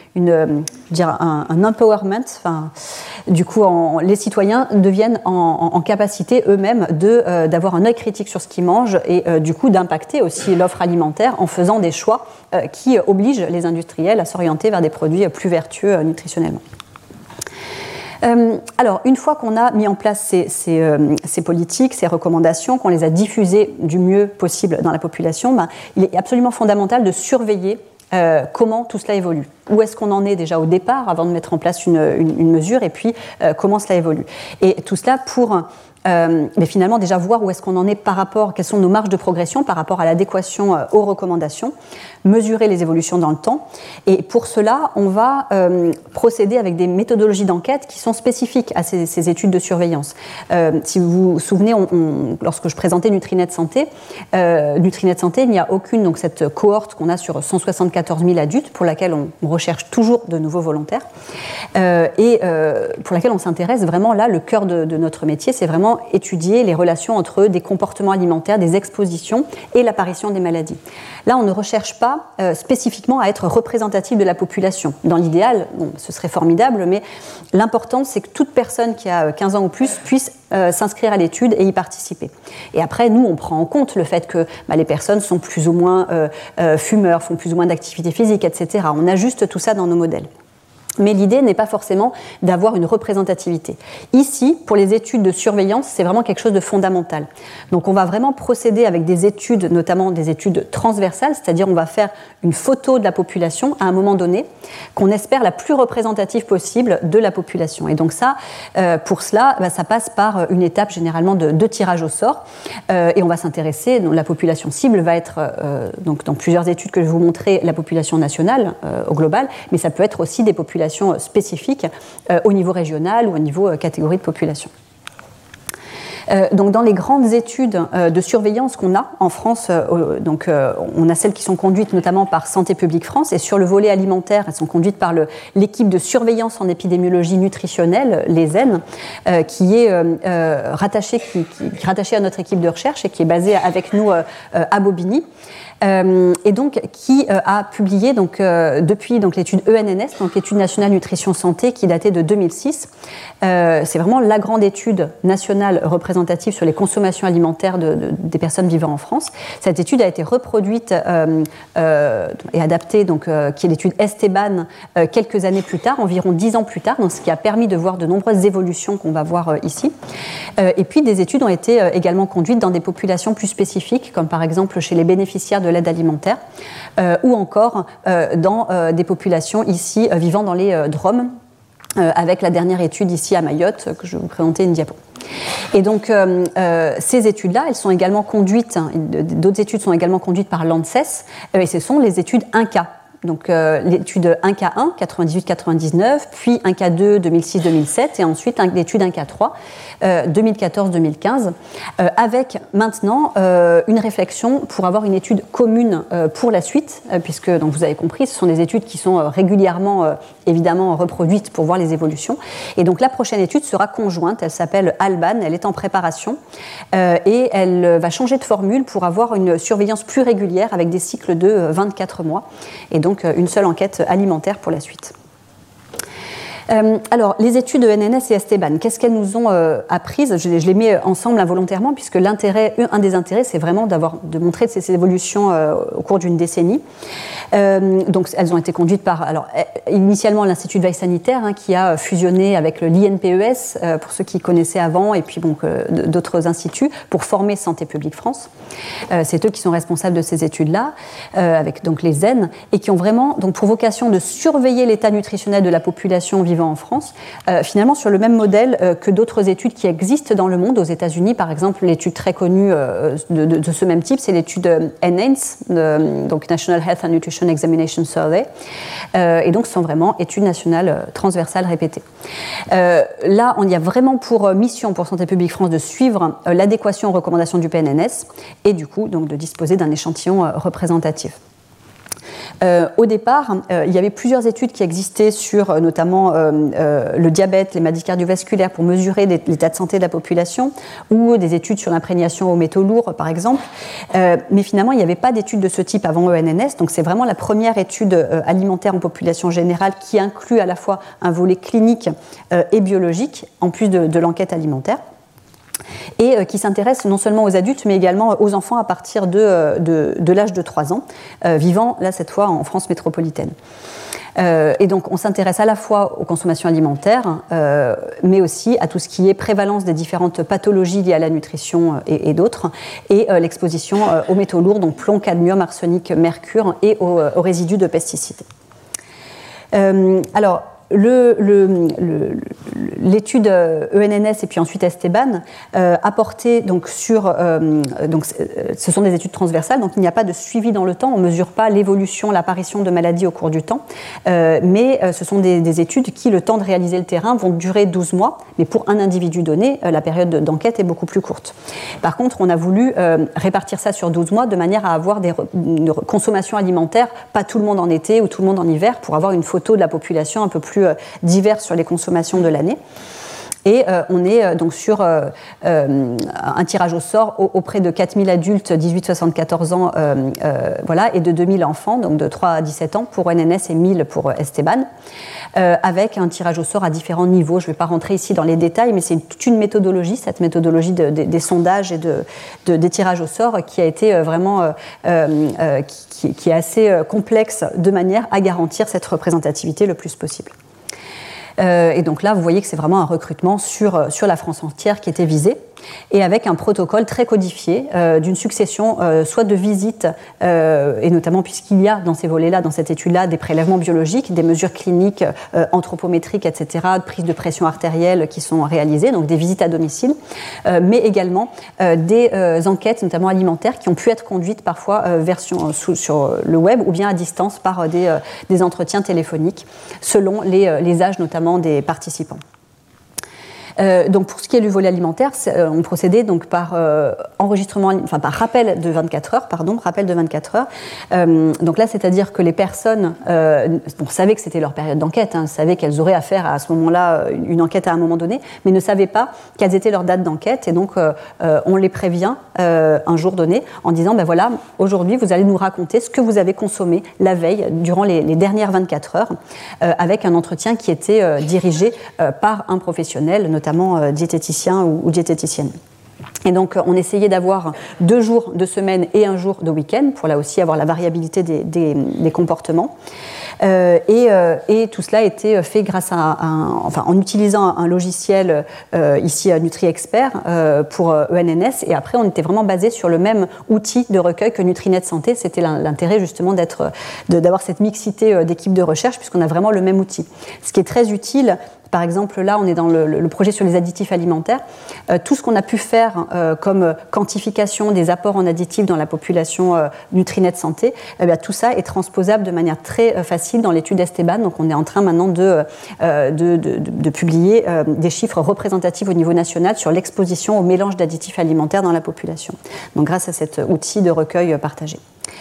[SPEAKER 2] un empowerment, du coup les citoyens deviennent en capacité eux-mêmes d'avoir un œil critique sur ce qu'ils mangent et du coup d'impacter aussi l'offre alimentaire en faisant des choix qui obligent les industriels à s'orienter vers des produits plus vertueux nutritionnellement. Alors, une fois qu'on a mis en place ces politiques, ces recommandations, qu'on les a diffusées du mieux possible dans la population, il est absolument fondamental de surveiller comment tout cela évolue. Où est-ce qu'on en est déjà au départ, avant de mettre en place une mesure, et puis comment cela évolue. Et tout cela pour mais finalement déjà voir où est-ce qu'on en est par rapport, quelles sont nos marges de progression par rapport à l'adéquation aux recommandations, mesurer les évolutions dans le temps. Et pour cela, on va procéder avec des méthodologies d'enquête qui sont spécifiques à ces études de surveillance. Si vous vous souvenez, lorsque je présentais Nutrinet Santé, il n'y a aucune, donc cette cohorte qu'on a sur 174 000 adultes, pour laquelle on recherche toujours de nouveaux volontaires, et pour laquelle on s'intéresse vraiment là, le cœur de notre métier, c'est vraiment étudier les relations entre des comportements alimentaires, des expositions et l'apparition des maladies. Là, on ne recherche pas spécifiquement à être représentatif de la population. Dans l'idéal, bon, ce serait formidable, mais l'important, c'est que toute personne qui a 15 ans ou plus puisse s'inscrire à l'étude et y participer. Et après, nous, on prend en compte le fait que les personnes sont plus ou moins fumeurs, font plus ou moins d'activité physique, etc. On ajuste tout ça dans nos modèles. Mais l'idée n'est pas forcément d'avoir une représentativité. Ici, pour les études de surveillance, c'est vraiment quelque chose de fondamental. Donc on va vraiment procéder avec des études, notamment des études transversales, c'est-à-dire on va faire une photo de la population à un moment donné, qu'on espère la plus représentative possible de la population. Et donc ça, pour cela, ça passe par une étape généralement de tirage au sort. Et on va s'intéresser, donc la population cible va être, donc dans plusieurs études que je vais vous montrer, la population nationale au global, mais ça peut être aussi des populations spécifiques au niveau régional ou au niveau catégorie de population. Donc dans les grandes études de surveillance qu'on a en France, on a celles qui sont conduites notamment par Santé publique France, et sur le volet alimentaire, elles sont conduites par l'équipe de surveillance en épidémiologie nutritionnelle, l'ESN, qui est rattachée à notre équipe de recherche et qui est basée avec nous à Bobigny. Et donc qui a publié depuis l'étude ENNS, donc l'étude nationale nutrition santé, qui datait de 2006. C'est vraiment la grande étude nationale représentative sur les consommations alimentaires des personnes vivant en France. Cette étude a été reproduite et adaptée, qui est l'étude Esteban, quelques années plus tard, environ 10 ans plus tard, donc ce qui a permis de voir de nombreuses évolutions qu'on va voir ici. Et puis des études ont été également conduites dans des populations plus spécifiques, comme par exemple chez les bénéficiaires de l'aide alimentaire, ou encore dans des populations ici vivant dans les DROM, avec la dernière étude ici à Mayotte, que je vais vous présenter une diapo. Et donc ces études-là, elles sont également conduites, d'autres études sont également conduites par l'ANSES, et ce sont les études 1K. Donc l'étude 1K1, 98-99, puis 1K2, 2006-2007, et ensuite l'étude 1K3, 2014-2015, avec maintenant une réflexion pour avoir une étude commune pour la suite, puisque donc, vous avez compris, ce sont des études qui sont régulièrement, évidemment, reproduites pour voir les évolutions. Et donc la prochaine étude sera conjointe, elle s'appelle ALBAN, elle est en préparation, et elle va changer de formule pour avoir une surveillance plus régulière avec des cycles de 24 mois. Et donc une seule enquête alimentaire pour la suite. Alors, les études de ENNS et Esteban, qu'est-ce qu'elles nous ont apprises ? Je les mets ensemble involontairement, puisque un des intérêts, c'est vraiment de montrer ces évolutions au cours d'une décennie. Donc, elles ont été conduites par, initialement, l'Institut de veille sanitaire, qui a fusionné avec l'INPES, pour ceux qui connaissaient avant, et puis d'autres instituts, pour former Santé publique France. C'est eux qui sont responsables de ces études-là, avec donc les ZEN, et qui ont vraiment pour vocation de surveiller l'état nutritionnel de la population vivant en France, finalement sur le même modèle que d'autres études qui existent dans le monde. Aux États-Unis, par exemple, l'étude très connue de ce même type, c'est l'étude NHANES, donc National Health and Nutrition Examination Survey, et donc ce sont vraiment études nationales transversales répétées. Là, on y a vraiment pour mission pour Santé publique France de suivre l'adéquation aux recommandations du PNNS et du coup donc de disposer d'un échantillon représentatif. Au départ, il y avait plusieurs études qui existaient sur notamment le diabète, les maladies cardiovasculaires pour mesurer l'état de santé de la population, ou des études sur l'imprégnation aux métaux lourds, par exemple. Mais finalement, il n'y avait pas d'études de ce type avant ENNS, donc c'est vraiment la première étude alimentaire en population générale qui inclut à la fois un volet clinique et biologique, en plus de l'enquête alimentaire, et qui s'intéresse non seulement aux adultes, mais également aux enfants à partir de l'âge de 3 ans, vivant, là, cette fois, en France métropolitaine. Et donc, on s'intéresse à la fois aux consommations alimentaires, mais aussi à tout ce qui est prévalence des différentes pathologies liées à la nutrition et d'autres, et l'exposition aux métaux lourds, donc plomb, cadmium, arsenic, mercure, et aux résidus de pesticides. Alors, l'étude ENNS et puis ensuite Esteban apportait donc ce sont des études transversales, donc il n'y a pas de suivi dans le temps, on ne mesure pas l'évolution, l'apparition de maladies au cours du temps, mais ce sont des études qui, le temps de réaliser le terrain, vont durer 12 mois, mais pour un individu donné, la période d'enquête est beaucoup plus courte. Par contre, on a voulu répartir ça sur 12 mois de manière à avoir une consommation alimentaire, pas tout le monde en été ou tout le monde en hiver, pour avoir une photo de la population un peu plus diverse sur les consommations de l'année. Et on est donc sur un tirage au sort auprès de 4000 adultes 18-74 ans voilà, et de 2000 enfants, donc de 3 à 17 ans pour NNS et 1000 pour Esteban, avec un tirage au sort à différents niveaux. Je ne vais pas rentrer ici dans les détails, mais c'est toute une méthodologie, cette méthodologie des sondages et des tirages au sort qui a été vraiment qui est assez complexe de manière à garantir cette représentativité le plus possible. Et donc là, vous voyez que c'est vraiment un recrutement sur la France entière qui était visé, et avec un protocole très codifié d'une succession soit de visites, et notamment puisqu'il y a dans ces volets-là, dans cette étude-là, des prélèvements biologiques, des mesures cliniques, anthropométriques, etc., de prise de pression artérielle qui sont réalisées, donc des visites à domicile, mais également des enquêtes, notamment alimentaires, qui ont pu être conduites parfois sur le web ou bien à distance par des entretiens téléphoniques, selon les âges notamment des participants. Donc pour ce qui est du volet alimentaire, on procédait donc par par rappel de 24 heures. Donc là, c'est-à-dire que les personnes savaient que c'était leur période d'enquête, savaient qu'elles auraient à faire à ce moment-là une enquête à un moment donné, mais ne savaient pas quelles étaient leurs dates d'enquête. Et donc on les prévient un jour donné en disant voilà, aujourd'hui vous allez nous raconter ce que vous avez consommé la veille durant les dernières 24 heures, avec un entretien qui était dirigé par un professionnel, notamment diététicien ou diététicienne. Et donc, on essayait d'avoir 2 jours de semaine et 1 jour de week-end, pour là aussi avoir la variabilité des comportements. Et tout cela était fait grâce à en utilisant un logiciel ici à NutriExpert pour ENNS, et après on était vraiment basé sur le même outil de recueil que Nutrinet Santé. C'était l'intérêt justement d'avoir cette mixité d'équipes de recherche, puisqu'on a vraiment le même outil. Ce qui est très utile. Par exemple, là, on est dans le projet sur les additifs alimentaires. Tout ce qu'on a pu faire comme quantification des apports en additifs dans la population Nutrinet Santé, tout ça est transposable de manière très facile dans l'étude Esteban. Donc, on est en train maintenant de publier des chiffres représentatifs au niveau national sur l'exposition au mélange d'additifs alimentaires dans la population. Donc, grâce à cet outil de recueil partagé.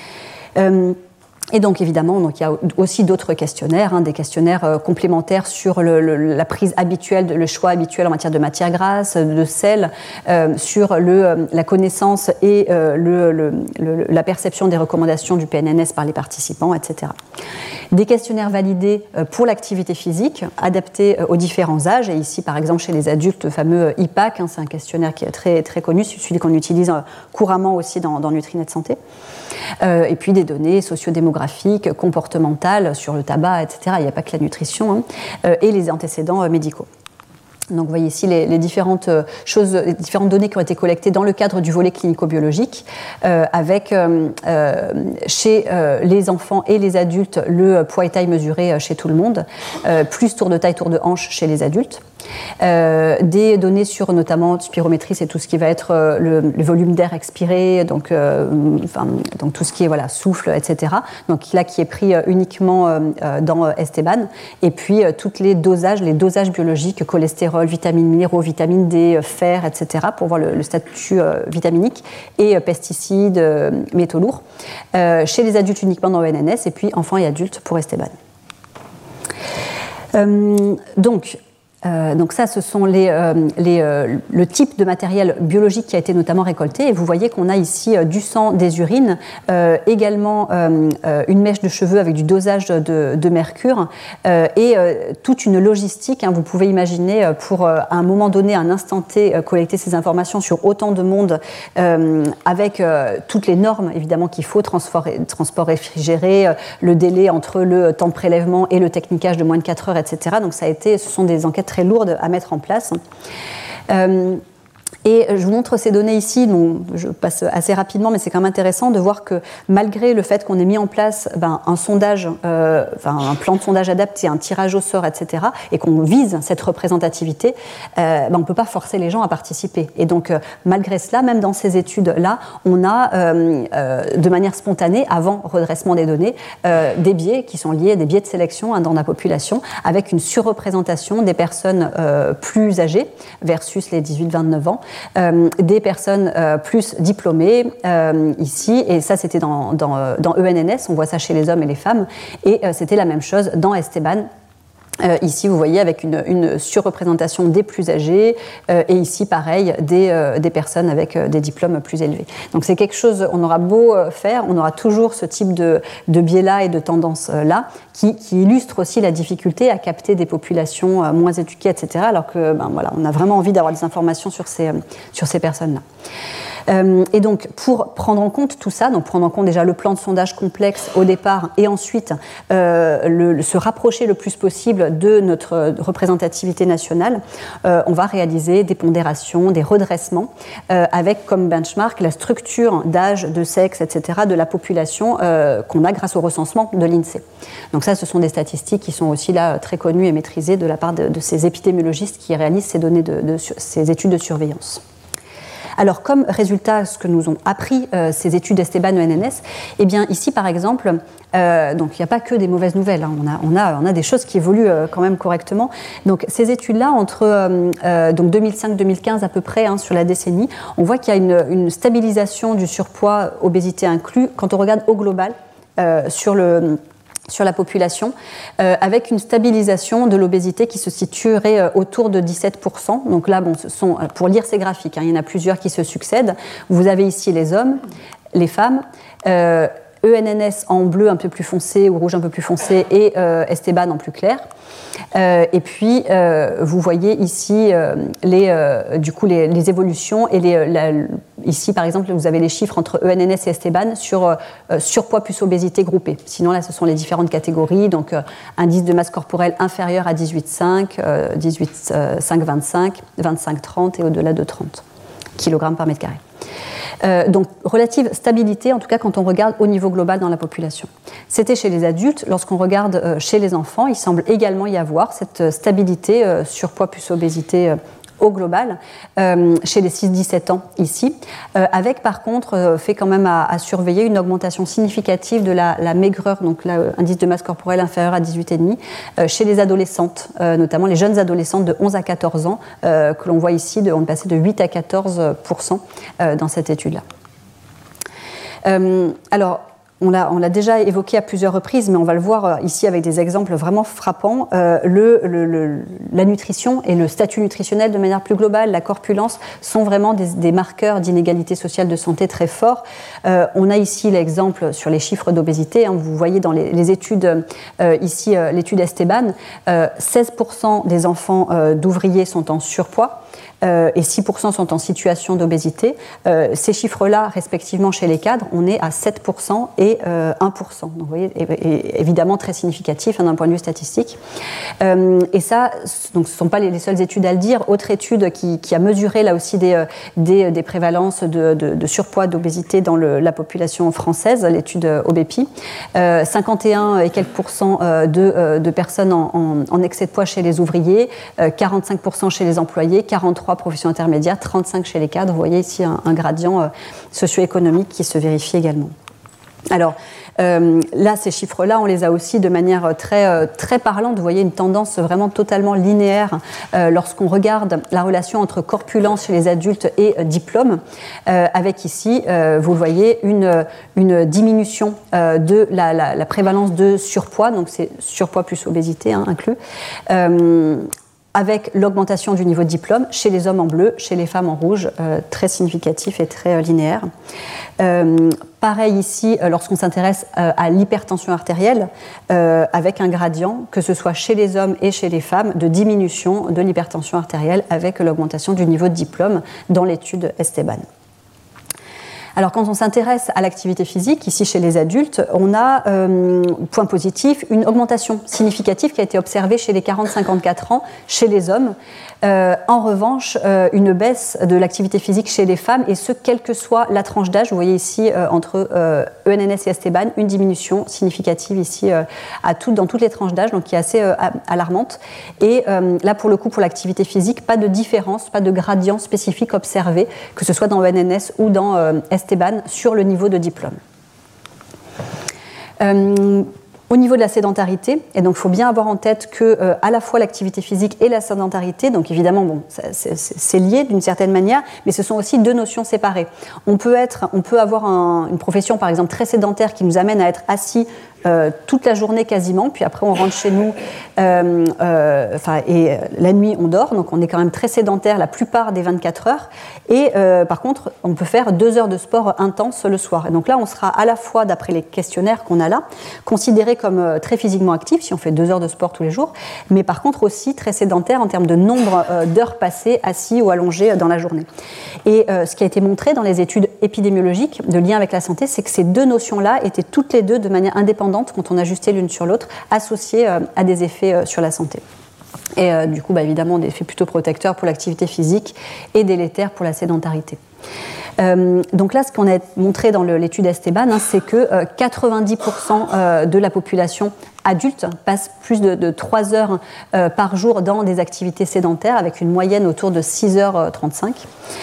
[SPEAKER 2] Et donc évidemment, il y a aussi d'autres questionnaires, des questionnaires complémentaires sur la prise habituelle, le choix habituel en matière de matières grasses, de sel, sur la connaissance et la perception des recommandations du PNNS par les participants, etc. Des questionnaires validés pour l'activité physique, adaptés aux différents âges. Et ici, par exemple, chez les adultes, le fameux IPAC, c'est un questionnaire qui est très, très connu, celui qu'on utilise couramment aussi dans Nutrinet Santé. Et puis des données sociodémographiques, comportementales sur le tabac, etc. Il n'y a pas que la nutrition, et les antécédents médicaux. Donc vous voyez ici les différentes données qui ont été collectées dans le cadre du volet clinico-biologique, avec chez les enfants et les adultes le poids et taille mesuré chez tout le monde, plus tour de taille, tour de hanche chez les adultes. Des données sur notamment spirométrie, c'est tout ce qui va être le volume d'air expiré, donc tout ce qui est souffle, etc. Donc là qui est pris uniquement dans Esteban, et puis tous les dosages biologiques, cholestérol, vitamines minéraux, vitamine D, fer, etc. pour voir le statut vitaminique, et pesticides, métaux lourds chez les adultes uniquement dans ENNS, et puis enfants et adultes pour Esteban. Donc ça, ce sont le type de matériel biologique qui a été notamment récolté. Et vous voyez qu'on a ici du sang, des urines, également une mèche de cheveux avec du dosage de mercure, et toute une logistique. Vous pouvez imaginer pour à un moment donné, à un instant T, collecter ces informations sur autant de monde, avec toutes les normes évidemment qu'il faut, transport réfrigéré, le délai entre le temps de prélèvement et le technicage de moins de 4 heures, etc. Donc ce sont des enquêtes très lourdes à mettre en place. Et je vous montre ces données ici, donc je passe assez rapidement, mais c'est quand même intéressant de voir que malgré le fait qu'on ait mis en place un sondage, un plan de sondage adapté, un tirage au sort, etc., et qu'on vise cette représentativité, on ne peut pas forcer les gens à participer. Et donc, malgré cela, même dans ces études-là, on a, de manière spontanée, avant redressement des données, des biais qui sont liés à des biais de sélection dans la population, avec une surreprésentation des personnes plus âgées, versus les 18-29 ans, des personnes plus diplômées ici, et ça c'était dans ENNS, on voit ça chez les hommes et les femmes, et c'était la même chose dans Esteban. Ici, vous voyez, avec une surreprésentation des plus âgés, et ici, pareil, des personnes avec des diplômes plus élevés. Donc c'est quelque chose, on aura beau faire, on aura toujours ce type de biais-là et de tendances-là, qui illustrent aussi la difficulté à capter des populations moins éduquées, etc., alors que, on a vraiment envie d'avoir des informations sur ces personnes-là. Et donc, pour prendre en compte tout ça, donc prendre en compte déjà le plan de sondage complexe au départ, et ensuite se rapprocher le plus possible de notre représentativité nationale, on va réaliser des pondérations, des redressements, avec comme benchmark la structure d'âge, de sexe, etc., de la population qu'on a grâce au recensement de l'INSEE. Donc ça, ce sont des statistiques qui sont aussi là très connues et maîtrisées de la part de ces épidémiologistes qui réalisent ces données ces études de surveillance. Alors, comme résultat, ce que nous ont appris ces études Esteban ENNS, eh bien, ici, par exemple, donc il n'y a pas que des mauvaises nouvelles, hein, on a des choses qui évoluent quand même correctement. Donc, ces études-là, entre 2005-2015 à peu près, sur la décennie, on voit qu'il y a une stabilisation du surpoids, obésité inclus, quand on regarde au global sur la population, avec une stabilisation de l'obésité qui se situerait autour de 17%. Donc là, pour lire ces graphiques, il y en a plusieurs qui se succèdent. Vous avez ici les hommes, les femmes, ENNS en bleu un peu plus foncé ou rouge un peu plus foncé et Esteban en plus clair. Et puis, vous voyez ici les évolutions et ici, par exemple, vous avez les chiffres entre ENNS et Esteban sur surpoids plus obésité groupée. Sinon, là, ce sont les différentes catégories. Donc, indice de masse corporelle inférieur à 18,5, 18,5-25, 25-30 et au-delà de 30 kg par mètre carré. Donc, relative stabilité, en tout cas quand on regarde au niveau global dans la population. C'était chez les adultes. Lorsqu'on regarde chez les enfants, il semble également y avoir cette stabilité surpoids plus obésité au global, chez les 6-17 ans ici, avec par contre, fait quand même à surveiller une augmentation significative de la maigreur, donc l'indice de masse corporelle inférieur à 18,5, chez les adolescentes, notamment les jeunes adolescentes de 11 à 14 ans, que l'on voit ici, on est passé de 8 à 14% dans cette étude-là. Alors, on l'a déjà évoqué à plusieurs reprises, mais on va le voir ici avec des exemples vraiment frappants. La nutrition et le statut nutritionnel de manière plus globale, la corpulence, sont vraiment des marqueurs d'inégalité sociale de santé très forts. On a ici l'exemple sur les chiffres d'obésité. Vous voyez dans les études, ici l'étude Esteban, 16% des enfants d'ouvriers sont en surpoids. Et 6% sont en situation d'obésité. Ces chiffres-là, respectivement chez les cadres, on est à 7% et 1%. Donc, vous voyez, évidemment très significatif d'un point de vue statistique. Et ça, donc, ce ne sont pas les seules études à le dire. Autre étude qui a mesuré là aussi des prévalences de surpoids, d'obésité dans la population française, l'étude OBEPI. 51 et quelques pourcents de personnes en excès de poids chez les ouvriers, 45% chez les employés, 43 professions intermédiaires, 35 chez les cadres. Vous voyez ici un gradient socio-économique qui se vérifie également. Alors, là, ces chiffres-là, on les a aussi de manière très, très parlante. Vous voyez une tendance vraiment totalement linéaire lorsqu'on regarde la relation entre corpulence chez les adultes et diplôme, avec ici, vous le voyez, une diminution de la prévalence de surpoids, donc c'est surpoids plus obésité inclus, avec l'augmentation du niveau de diplôme chez les hommes en bleu, chez les femmes en rouge, très significatif et très linéaire. Pareil ici, lorsqu'on s'intéresse à l'hypertension artérielle, avec un gradient, que ce soit chez les hommes et chez les femmes, de diminution de l'hypertension artérielle avec l'augmentation du niveau de diplôme dans l'étude Esteban. Alors quand on s'intéresse à l'activité physique, ici chez les adultes, on a, point positif, une augmentation significative qui a été observée chez les 40-54 ans, chez les hommes. En revanche, une baisse de l'activité physique chez les femmes, et ce, quelle que soit la tranche d'âge. Vous voyez ici, entre ENNS et Esteban, une diminution significative ici dans toutes les tranches d'âge, donc qui est assez alarmante. Et là, pour le coup, pour l'activité physique, pas de différence, pas de gradient spécifique observé, que ce soit dans ENNS ou dans Esteban, sur le niveau de diplôme. Au niveau de la sédentarité, et donc il faut bien avoir en tête que à la fois l'activité physique et la sédentarité, donc évidemment bon, c'est lié d'une certaine manière, mais ce sont aussi deux notions séparées. On peut avoir une profession par exemple très sédentaire qui nous amène à être assis toute la journée quasiment, puis après on rentre chez nous et la nuit on dort, donc on est quand même très sédentaire la plupart des 24 heures, et par contre on peut faire 2 heures de sport intense le soir, et donc là on sera à la fois, d'après les questionnaires qu'on a là, considéré comme très physiquement actif si on fait 2 heures de sport tous les jours, mais par contre aussi très sédentaire en termes de nombre d'heures passées assis ou allongés dans la journée. Et ce qui a été montré dans les études épidémiologiques de lien avec la santé, c'est que ces deux notions-là étaient toutes les deux de manière indépendante, quand on ajustait l'une sur l'autre, associées à des effets sur la santé. Et du coup, évidemment, des effets plutôt protecteurs pour l'activité physique et délétères pour la sédentarité. Donc là, ce qu'on a montré dans l'étude Esteban, c'est que 90% de la population adulte passe plus de 3 heures par jour dans des activités sédentaires, avec une moyenne autour de 6h35.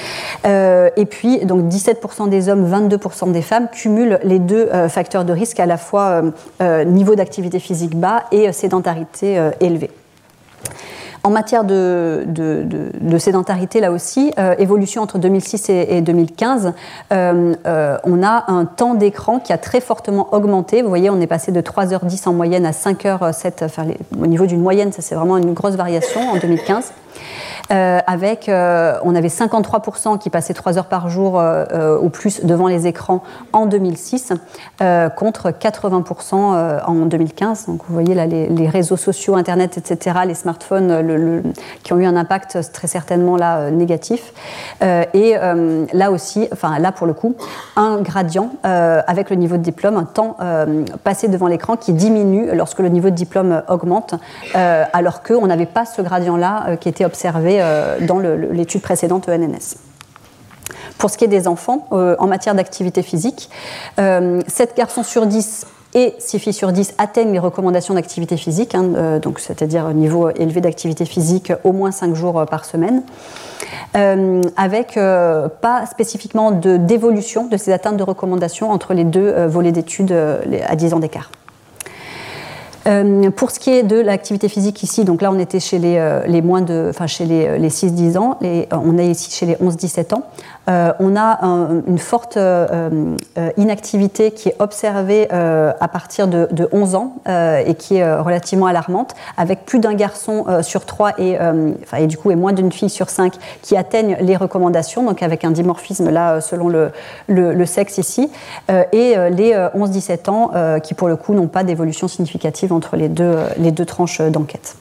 [SPEAKER 2] Et puis, donc 17% des hommes, 22% des femmes cumulent les deux facteurs de risque, à la fois niveau d'activité physique bas et sédentarité élevée. En matière de sédentarité, là aussi, évolution entre 2006 et 2015, on a un temps d'écran qui a très fortement augmenté. Vous voyez, on est passé de 3h10 en moyenne à 5h07. Enfin, au niveau d'une moyenne, ça c'est vraiment une grosse variation en 2015. On avait 53% qui passaient 3 heures par jour ou plus devant les écrans en 2006, contre 80% en 2015. Donc vous voyez là les réseaux sociaux, Internet, etc., les smartphones qui ont eu un impact très certainement là négatif. Là aussi, là pour le coup, un gradient avec le niveau de diplôme, un temps passé devant l'écran qui diminue lorsque le niveau de diplôme augmente, alors qu'on n'avait pas ce gradient-là qui était observé dans l'étude précédente ENNS. Pour ce qui est des enfants, en matière d'activité physique, 7 garçons sur 10 et 6 filles sur 10 atteignent les recommandations d'activité physique, donc c'est-à-dire un niveau élevé d'activité physique au moins 5 jours par semaine, avec pas spécifiquement d'évolution de ces atteintes de recommandations entre les deux volets d'études à 10 ans d'écart. Pour ce qui est de l'activité physique ici, donc là on était chez les moins de, chez les 6-10 ans, on est ici chez les 11-17 ans. On a une forte inactivité qui est observée à partir de 11 ans et qui est relativement alarmante, avec plus d'un garçon sur 3 et du coup et moins d'une fille sur 5 qui atteignent les recommandations, donc avec un dimorphisme là selon le sexe ici, et les 11-17 ans qui pour le coup n'ont pas d'évolution significative entre les deux tranches d'enquête.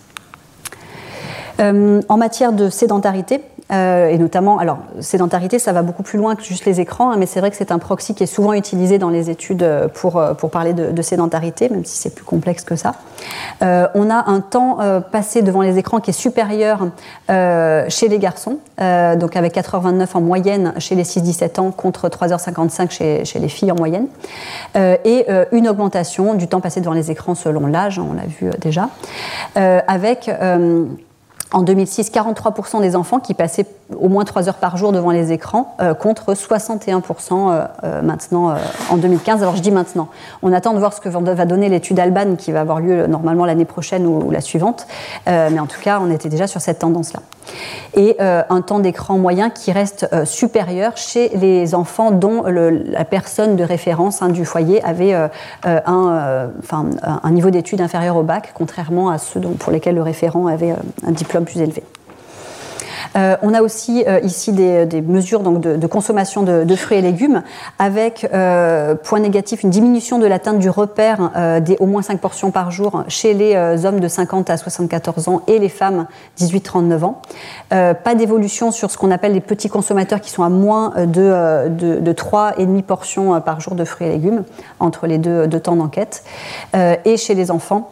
[SPEAKER 2] En matière de sédentarité, et notamment, alors sédentarité ça va beaucoup plus loin que juste les écrans, mais c'est vrai que c'est un proxy qui est souvent utilisé dans les études pour parler de sédentarité, même si c'est plus complexe que ça. On a un temps passé devant les écrans qui est supérieur chez les garçons, donc avec 4h29 en moyenne chez les 6-17 ans contre 3h55 chez les filles en moyenne, et une augmentation du temps passé devant les écrans selon l'âge, on l'a vu déjà, avec en 2006, 43% des enfants qui passaient au moins 3 heures par jour devant les écrans, contre 61% maintenant en 2015. Alors je dis maintenant, on attend de voir ce que va donner l'étude Alban qui va avoir lieu normalement l'année prochaine ou la suivante, mais en tout cas on était déjà sur cette tendance-là. Et un temps d'écran moyen qui reste supérieur chez les enfants dont la personne de référence du foyer avait un niveau d'études inférieur au bac, contrairement à ceux pour lesquels le référent avait un diplôme plus élevé. On a aussi ici des mesures donc, de consommation de fruits et légumes, avec, point négatif, une diminution de l'atteinte du repère des au moins 5 portions par jour chez les hommes de 50 à 74 ans et les femmes 18-39 ans. Pas d'évolution sur ce qu'on appelle les petits consommateurs qui sont à moins de 3,5 portions par jour de fruits et légumes entre les deux temps d'enquête. Et chez les enfants,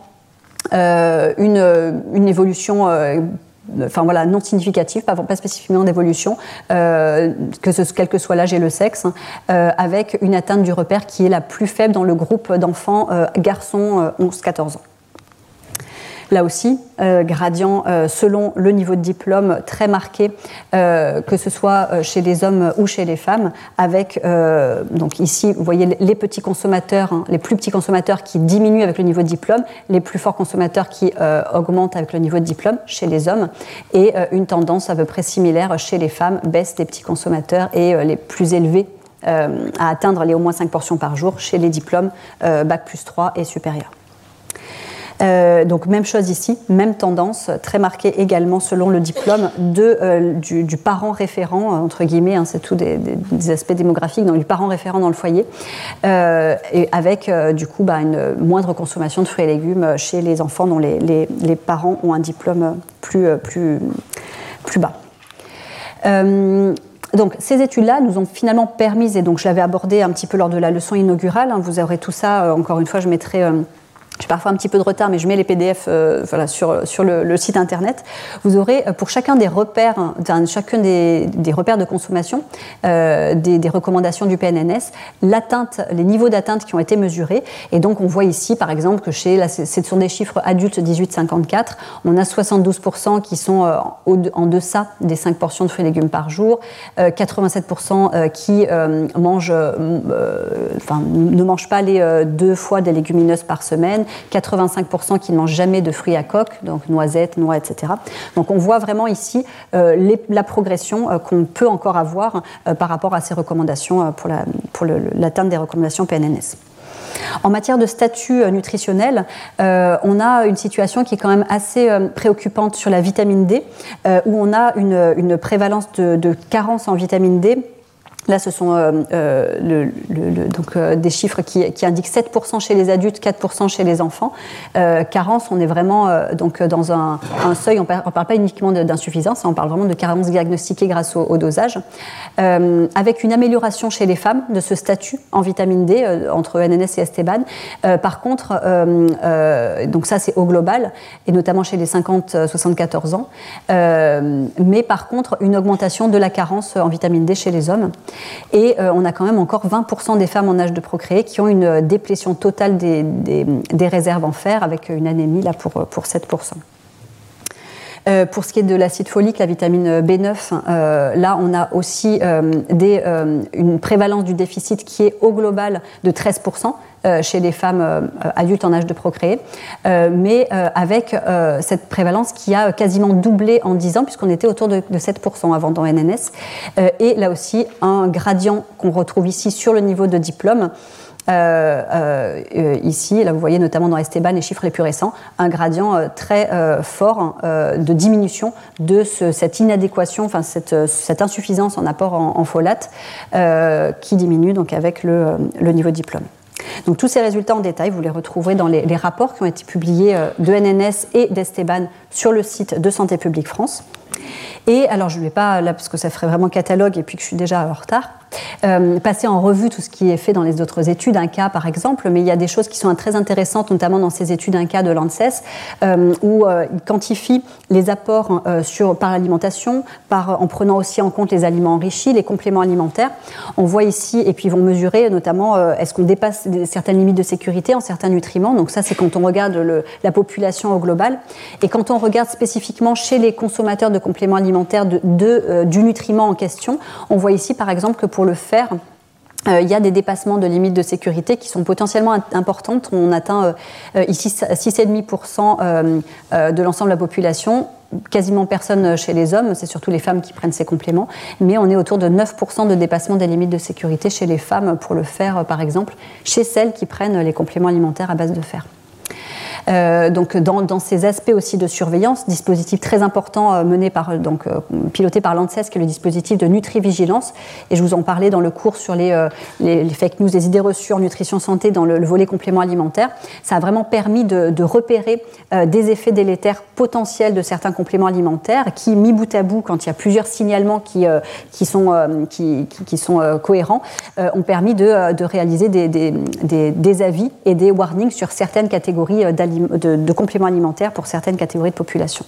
[SPEAKER 2] une évolution non significative, pas spécifiquement d'évolution, quel que soit l'âge et le sexe, avec une atteinte du repère qui est la plus faible dans le groupe d'enfants garçons 11-14 ans. Là aussi, gradient selon le niveau de diplôme très marqué, que ce soit chez les hommes ou chez les femmes, avec, donc ici, vous voyez les petits consommateurs, les plus petits consommateurs qui diminuent avec le niveau de diplôme, les plus forts consommateurs qui augmentent avec le niveau de diplôme chez les hommes, et une tendance à peu près similaire chez les femmes, baisse des petits consommateurs et les plus élevés à atteindre les au moins 5 portions par jour chez les diplômes Bac plus 3 et supérieurs. Donc même chose ici, même tendance, très marquée également selon le diplôme du parent référent, entre guillemets, hein, c'est tout des aspects démographiques, donc du parent référent dans le foyer, et avec du coup une moindre consommation de fruits et légumes chez les enfants dont les parents ont un diplôme plus bas. Donc ces études-là nous ont finalement permis, et donc je l'avais abordé un petit peu lors de la leçon inaugurale, hein, vous aurez tout ça, encore une fois je mettrai... J'ai parfois un petit peu de retard, mais je mets les PDF sur le site internet. Vous aurez pour chacun des repères, chacun des repères de consommation, des recommandations du PNNS, les niveaux d'atteinte qui ont été mesurés. Et donc on voit ici, par exemple, que ce sont des chiffres adultes 18-54, on a 72% qui sont en deçà des 5 portions de fruits et légumes par jour, 87% qui ne mangent pas les 2 fois des légumineuses par semaine, 85% qui ne mangent jamais de fruits à coque, donc noisettes, noix, etc. Donc on voit vraiment ici la progression qu'on peut encore avoir par rapport à ces recommandations pour l'atteinte des recommandations PNNS. En matière de statut nutritionnel, on a une situation qui est quand même assez préoccupante sur la vitamine D, où on a une prévalence de carence en vitamine D. Là, ce sont des chiffres qui indiquent 7% chez les adultes, 4% chez les enfants. Carence, on est vraiment dans un seuil, on ne parle pas uniquement d'insuffisance, on parle vraiment de carence diagnostiquée grâce au dosage, avec une amélioration chez les femmes de ce statut en vitamine D entre NNS et Esteban. Par contre, donc ça c'est au global, et notamment chez les 50-74 ans, mais par contre une augmentation de la carence en vitamine D chez les hommes. Et on a quand même encore 20% des femmes en âge de procréer qui ont une déplétion totale des réserves en fer, avec une anémie là, pour 7%. Pour ce qui est de l'acide folique, la vitamine B9, là on a aussi une prévalence du déficit qui est au global de 13%. Chez les femmes adultes en âge de procréer, mais avec cette prévalence qui a quasiment doublé en 10 ans, puisqu'on était autour de 7% avant dans NNS, et là aussi un gradient qu'on retrouve ici sur le niveau de diplôme. Ici, là vous voyez notamment dans Esteban, les chiffres les plus récents, un gradient très fort de diminution de cette inadéquation, enfin cette insuffisance en apport en folate qui diminue donc avec le niveau de diplôme. Donc tous ces résultats en détail, vous les retrouverez dans les rapports qui ont été publiés de NNS et d'Esteban sur le site de Santé publique France. Et alors je ne vais pas, là parce que ça ferait vraiment catalogue et puis que je suis déjà en retard, passer en revue tout ce qui est fait dans les autres études, un cas par exemple, mais il y a des choses qui sont très intéressantes, notamment dans ces études un cas de l'ANSES, où ils quantifient les apports par l'alimentation, en prenant aussi en compte les aliments enrichis, les compléments alimentaires. On voit ici, et puis ils vont mesurer notamment est-ce qu'on dépasse certaines limites de sécurité en certains nutriments, donc ça c'est quand on regarde la population au global, et quand on regarde spécifiquement chez les consommateurs de compléments alimentaires du nutriment en question, on voit ici par exemple que pour le fer, il y a des dépassements de limites de sécurité qui sont potentiellement importantes. On atteint ici 6,5% de l'ensemble de la population, quasiment personne chez les hommes, c'est surtout les femmes qui prennent ces compléments, mais on est autour de 9% de dépassement des limites de sécurité chez les femmes pour le fer, par exemple, chez celles qui prennent les compléments alimentaires à base de fer. Donc dans ces aspects aussi de surveillance, dispositif très important piloté par l'ANSES, qui est le dispositif de Nutrivigilance, et je vous en parlais dans le cours sur les fake news, les idées reçues en nutrition santé dans le volet complément alimentaire. Ça a vraiment permis de repérer des effets délétères potentiels de certains compléments alimentaires qui, mis bout à bout, quand il y a plusieurs signalements qui sont cohérents, ont permis de réaliser des avis et des warnings sur certaines catégories de compléments alimentaires pour certaines catégories de population.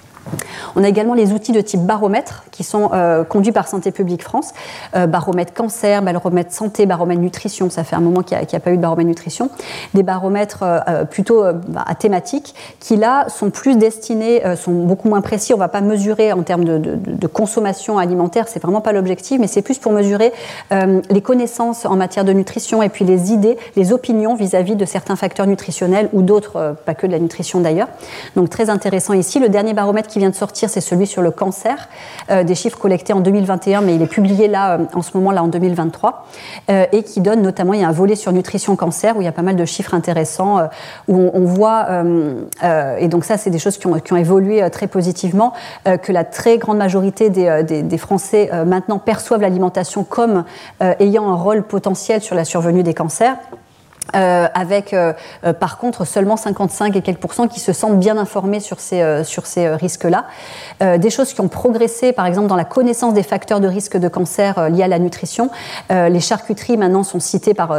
[SPEAKER 2] On a également les outils de type baromètre qui sont conduits par Santé publique France. Baromètre cancer, baromètre santé, baromètre nutrition. Ça fait un moment qu'il n'y a pas eu de baromètre nutrition. Des baromètres plutôt à thématique qui là sont plus destinés, sont beaucoup moins précis. On ne va pas mesurer en termes de consommation alimentaire, c'est vraiment pas l'objectif, mais c'est plus pour mesurer les connaissances en matière de nutrition et puis les idées, les opinions vis-à-vis de certains facteurs nutritionnels ou d'autres, pas que de la nutrition d'ailleurs. Donc très intéressant ici. Le dernier baromètre qui vient de sortir, c'est celui sur le cancer, des chiffres collectés en 2021, mais il est publié là, en ce moment, là, en 2023, et qui donne notamment, il y a un volet sur nutrition cancer, où il y a pas mal de chiffres intéressants, où on voit, et donc ça, c'est des choses qui ont évolué très positivement, que la très grande majorité des Français, maintenant, perçoivent l'alimentation comme ayant un rôle potentiel sur la survenue des cancers. Avec par contre seulement 55 et quelques % qui se sentent bien informés sur ces risques-là. Des choses qui ont progressé, par exemple dans la connaissance des facteurs de risque de cancer liés à la nutrition. Les charcuteries maintenant sont citées par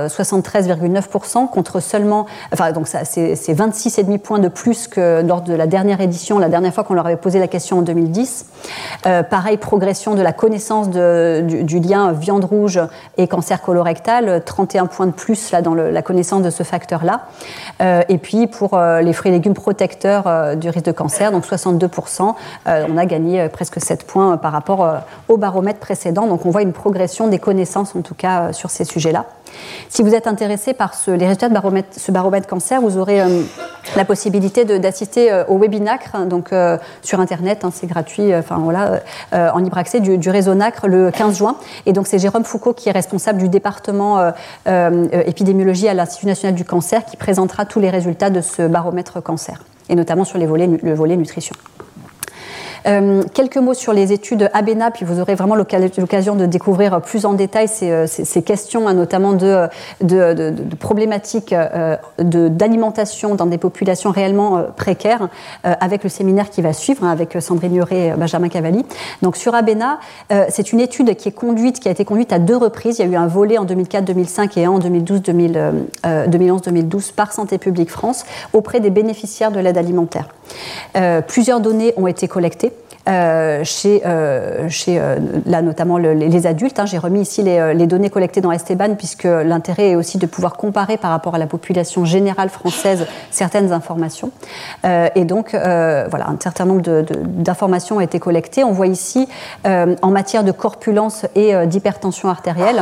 [SPEAKER 2] 73,9% contre seulement, enfin donc ça c'est 26,5 points de plus que lors de la dernière édition, la dernière fois qu'on leur avait posé la question en 2010. Pareil, progression de la connaissance du lien viande rouge et cancer colorectal, 31 points de plus là dans la connaissance de ce facteur-là. Et puis pour les fruits et légumes protecteurs du risque de cancer, donc 62%, on a gagné presque 7 points par rapport au baromètre précédent. Donc on voit une progression des connaissances en tout cas sur ces sujets-là. Si vous êtes intéressé par les résultats de ce baromètre cancer, vous aurez la possibilité d'assister au webinaire, donc sur Internet, hein, c'est gratuit, en libre accès du réseau NACRE le 15 juin. Et donc c'est Jérôme Foucault qui est responsable du département épidémiologie à l'Institut national du cancer qui présentera tous les résultats de ce baromètre cancer, et notamment sur le volet nutrition. Quelques mots sur les études ABENA, puis vous aurez vraiment l'occasion de découvrir plus en détail ces questions, hein, notamment de problématiques d'alimentation dans des populations réellement précaires, avec le séminaire qui va suivre, hein, avec Sandrine Nuret et Benjamin Cavalli. Donc sur ABENA, c'est une étude qui a été conduite à 2 reprises. Il y a eu un volet en 2004-2005 et un en 2011-2012 par Santé publique France auprès des bénéficiaires de l'aide alimentaire. Plusieurs données ont été collectées. Chez là notamment les adultes. Hein, j'ai remis ici les données collectées dans Esteban, puisque l'intérêt est aussi de pouvoir comparer par rapport à la population générale française certaines informations. Et donc, voilà, un certain nombre d'informations ont été collectées. On voit ici, en matière de corpulence et d'hypertension artérielle,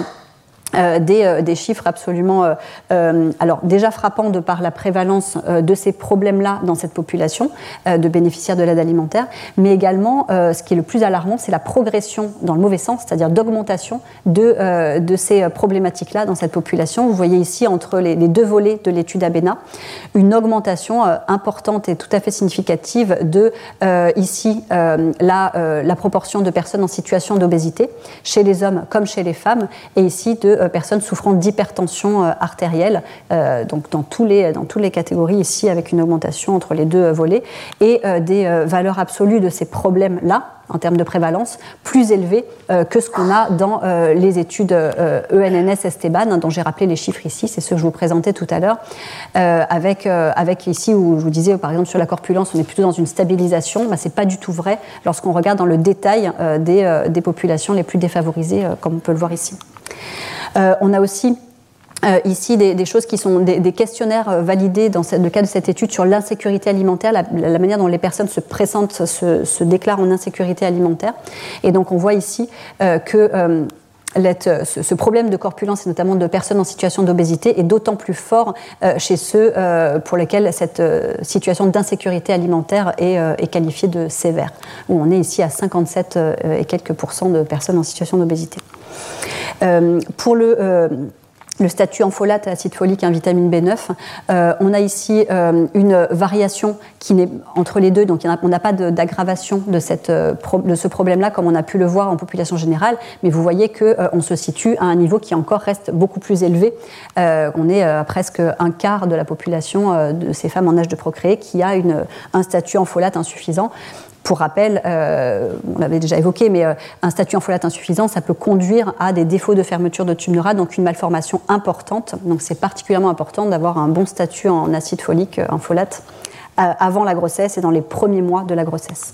[SPEAKER 2] des chiffres absolument alors déjà frappants de par la prévalence de ces problèmes-là dans cette population de bénéficiaires de l'aide alimentaire, mais également ce qui est le plus alarmant, c'est la progression dans le mauvais sens, c'est-à-dire d'augmentation de ces problématiques-là dans cette population. Vous voyez ici entre les 2 volets de l'étude ABENA une augmentation importante et tout à fait significative de ici la proportion de personnes en situation d'obésité chez les hommes comme chez les femmes, et ici de personnes souffrant d'hypertension artérielle, donc dans toutes les catégories ici, avec une augmentation entre les 2 volets, et des valeurs absolues de ces problèmes-là, en termes de prévalence, plus élevées que ce qu'on a dans les études ENNS Esteban, dont j'ai rappelé les chiffres ici, c'est ceux que je vous présentais tout à l'heure, avec ici où je vous disais, par exemple, sur la corpulence, on est plutôt dans une stabilisation. Ce n'est pas du tout vrai lorsqu'on regarde dans le détail des populations les plus défavorisées, comme on peut le voir ici. On a aussi ici des choses qui sont des questionnaires validés dans le cadre de cette étude sur l'insécurité alimentaire, la manière dont les personnes se présentent, se déclarent en insécurité alimentaire. Et donc on voit ici que ce problème de corpulence et notamment de personnes en situation d'obésité est d'autant plus fort chez ceux pour lesquels cette situation d'insécurité alimentaire est qualifiée de sévère, où on est ici à 57 et quelques % de personnes en situation d'obésité. Pour le statut en folate, acide folique, vitamine B9. On a ici une variation qui n'est entre les deux, donc on n'a pas d'aggravation de ce problème-là comme on a pu le voir en population générale, mais vous voyez qu'on se situe à un niveau qui encore reste beaucoup plus élevé. On est à presque un quart de la population de ces femmes en âge de procréer qui a un statut en folate insuffisant. Pour rappel, on l'avait déjà évoqué, mais un statut en folate insuffisant, ça peut conduire à des défauts de fermeture de tube neurale, donc une malformation importante. Donc c'est particulièrement important d'avoir un bon statut en acide folique, en folate, avant la grossesse et dans les premiers mois de la grossesse.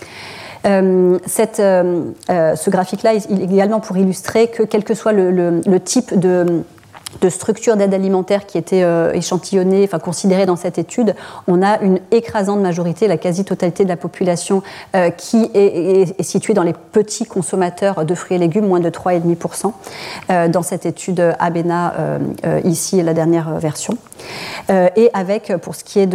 [SPEAKER 2] Ce graphique-là, il est également pour illustrer que quel que soit le type de structure d'aide alimentaire qui était échantillonnée, enfin considérée dans cette étude, on a une écrasante majorité, la quasi-totalité de la population qui est située dans les petits consommateurs de fruits et légumes, moins de 3,5% dans cette étude ABENA, ici la dernière version. Et avec, pour ce qui est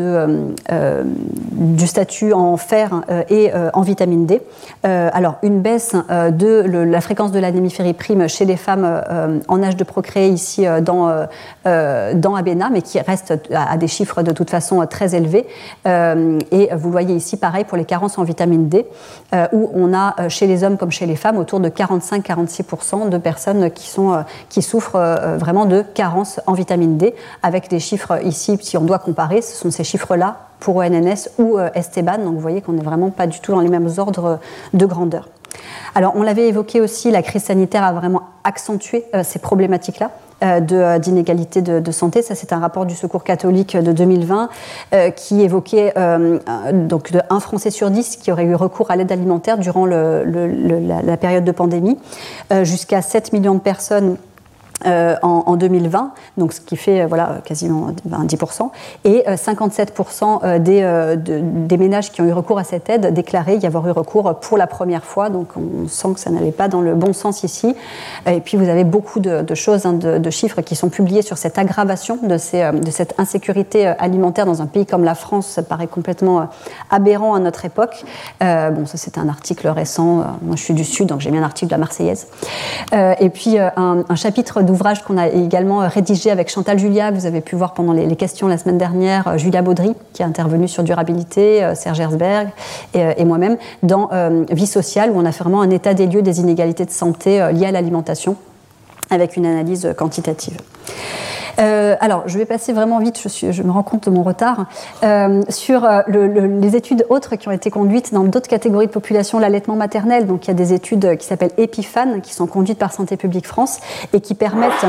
[SPEAKER 2] du statut en fer et en vitamine D, alors une baisse de la fréquence de l'anémie ferriprime chez les femmes en âge de procréer ici dans ABENA, mais qui reste à des chiffres de toute façon très élevés. Et vous voyez ici, pareil, pour les carences en vitamine D, où on a chez les hommes comme chez les femmes autour de 45-46% de personnes qui souffrent vraiment de carences en vitamine D, avec des chiffres ici, si on doit comparer, ce sont ces chiffres-là pour ONNS ou Esteban, donc vous voyez qu'on n'est vraiment pas du tout dans les mêmes ordres de grandeur. Alors, on l'avait évoqué aussi, la crise sanitaire a vraiment accentué ces problématiques-là d'inégalité de santé. Ça, c'est un rapport du Secours catholique de 2020 qui évoquait donc un Français sur 10 qui aurait eu recours à l'aide alimentaire durant la période de pandémie, jusqu'à 7 millions de personnes en 2020, donc ce qui fait quasiment 10%, et 57% des ménages qui ont eu recours à cette aide déclaraient y avoir eu recours pour la première fois, donc on sent que ça n'allait pas dans le bon sens ici. Et puis vous avez beaucoup de choses, de chiffres qui sont publiés sur cette aggravation de cette insécurité alimentaire dans un pays comme la France. Ça paraît complètement aberrant à notre époque. Bon, ça c'est un article récent, moi je suis du Sud, donc j'ai mis un article de la Marseillaise. Et puis un chapitre d'ouvrage qu'on a également rédigé avec Chantal Julia, que vous avez pu voir pendant les questions la semaine dernière, Julia Baudry, qui est intervenue sur durabilité, Serge Herzberg et moi-même, dans Vie sociale, où on a fait vraiment un état des lieux des inégalités de santé liées à l'alimentation, avec une analyse quantitative. Alors, je vais passer vraiment vite, je me rends compte de mon retard, sur les études autres qui ont été conduites dans d'autres catégories de population, l'allaitement maternel. Donc, il y a des études qui s'appellent EpiFan, qui sont conduites par Santé publique France et qui permettent,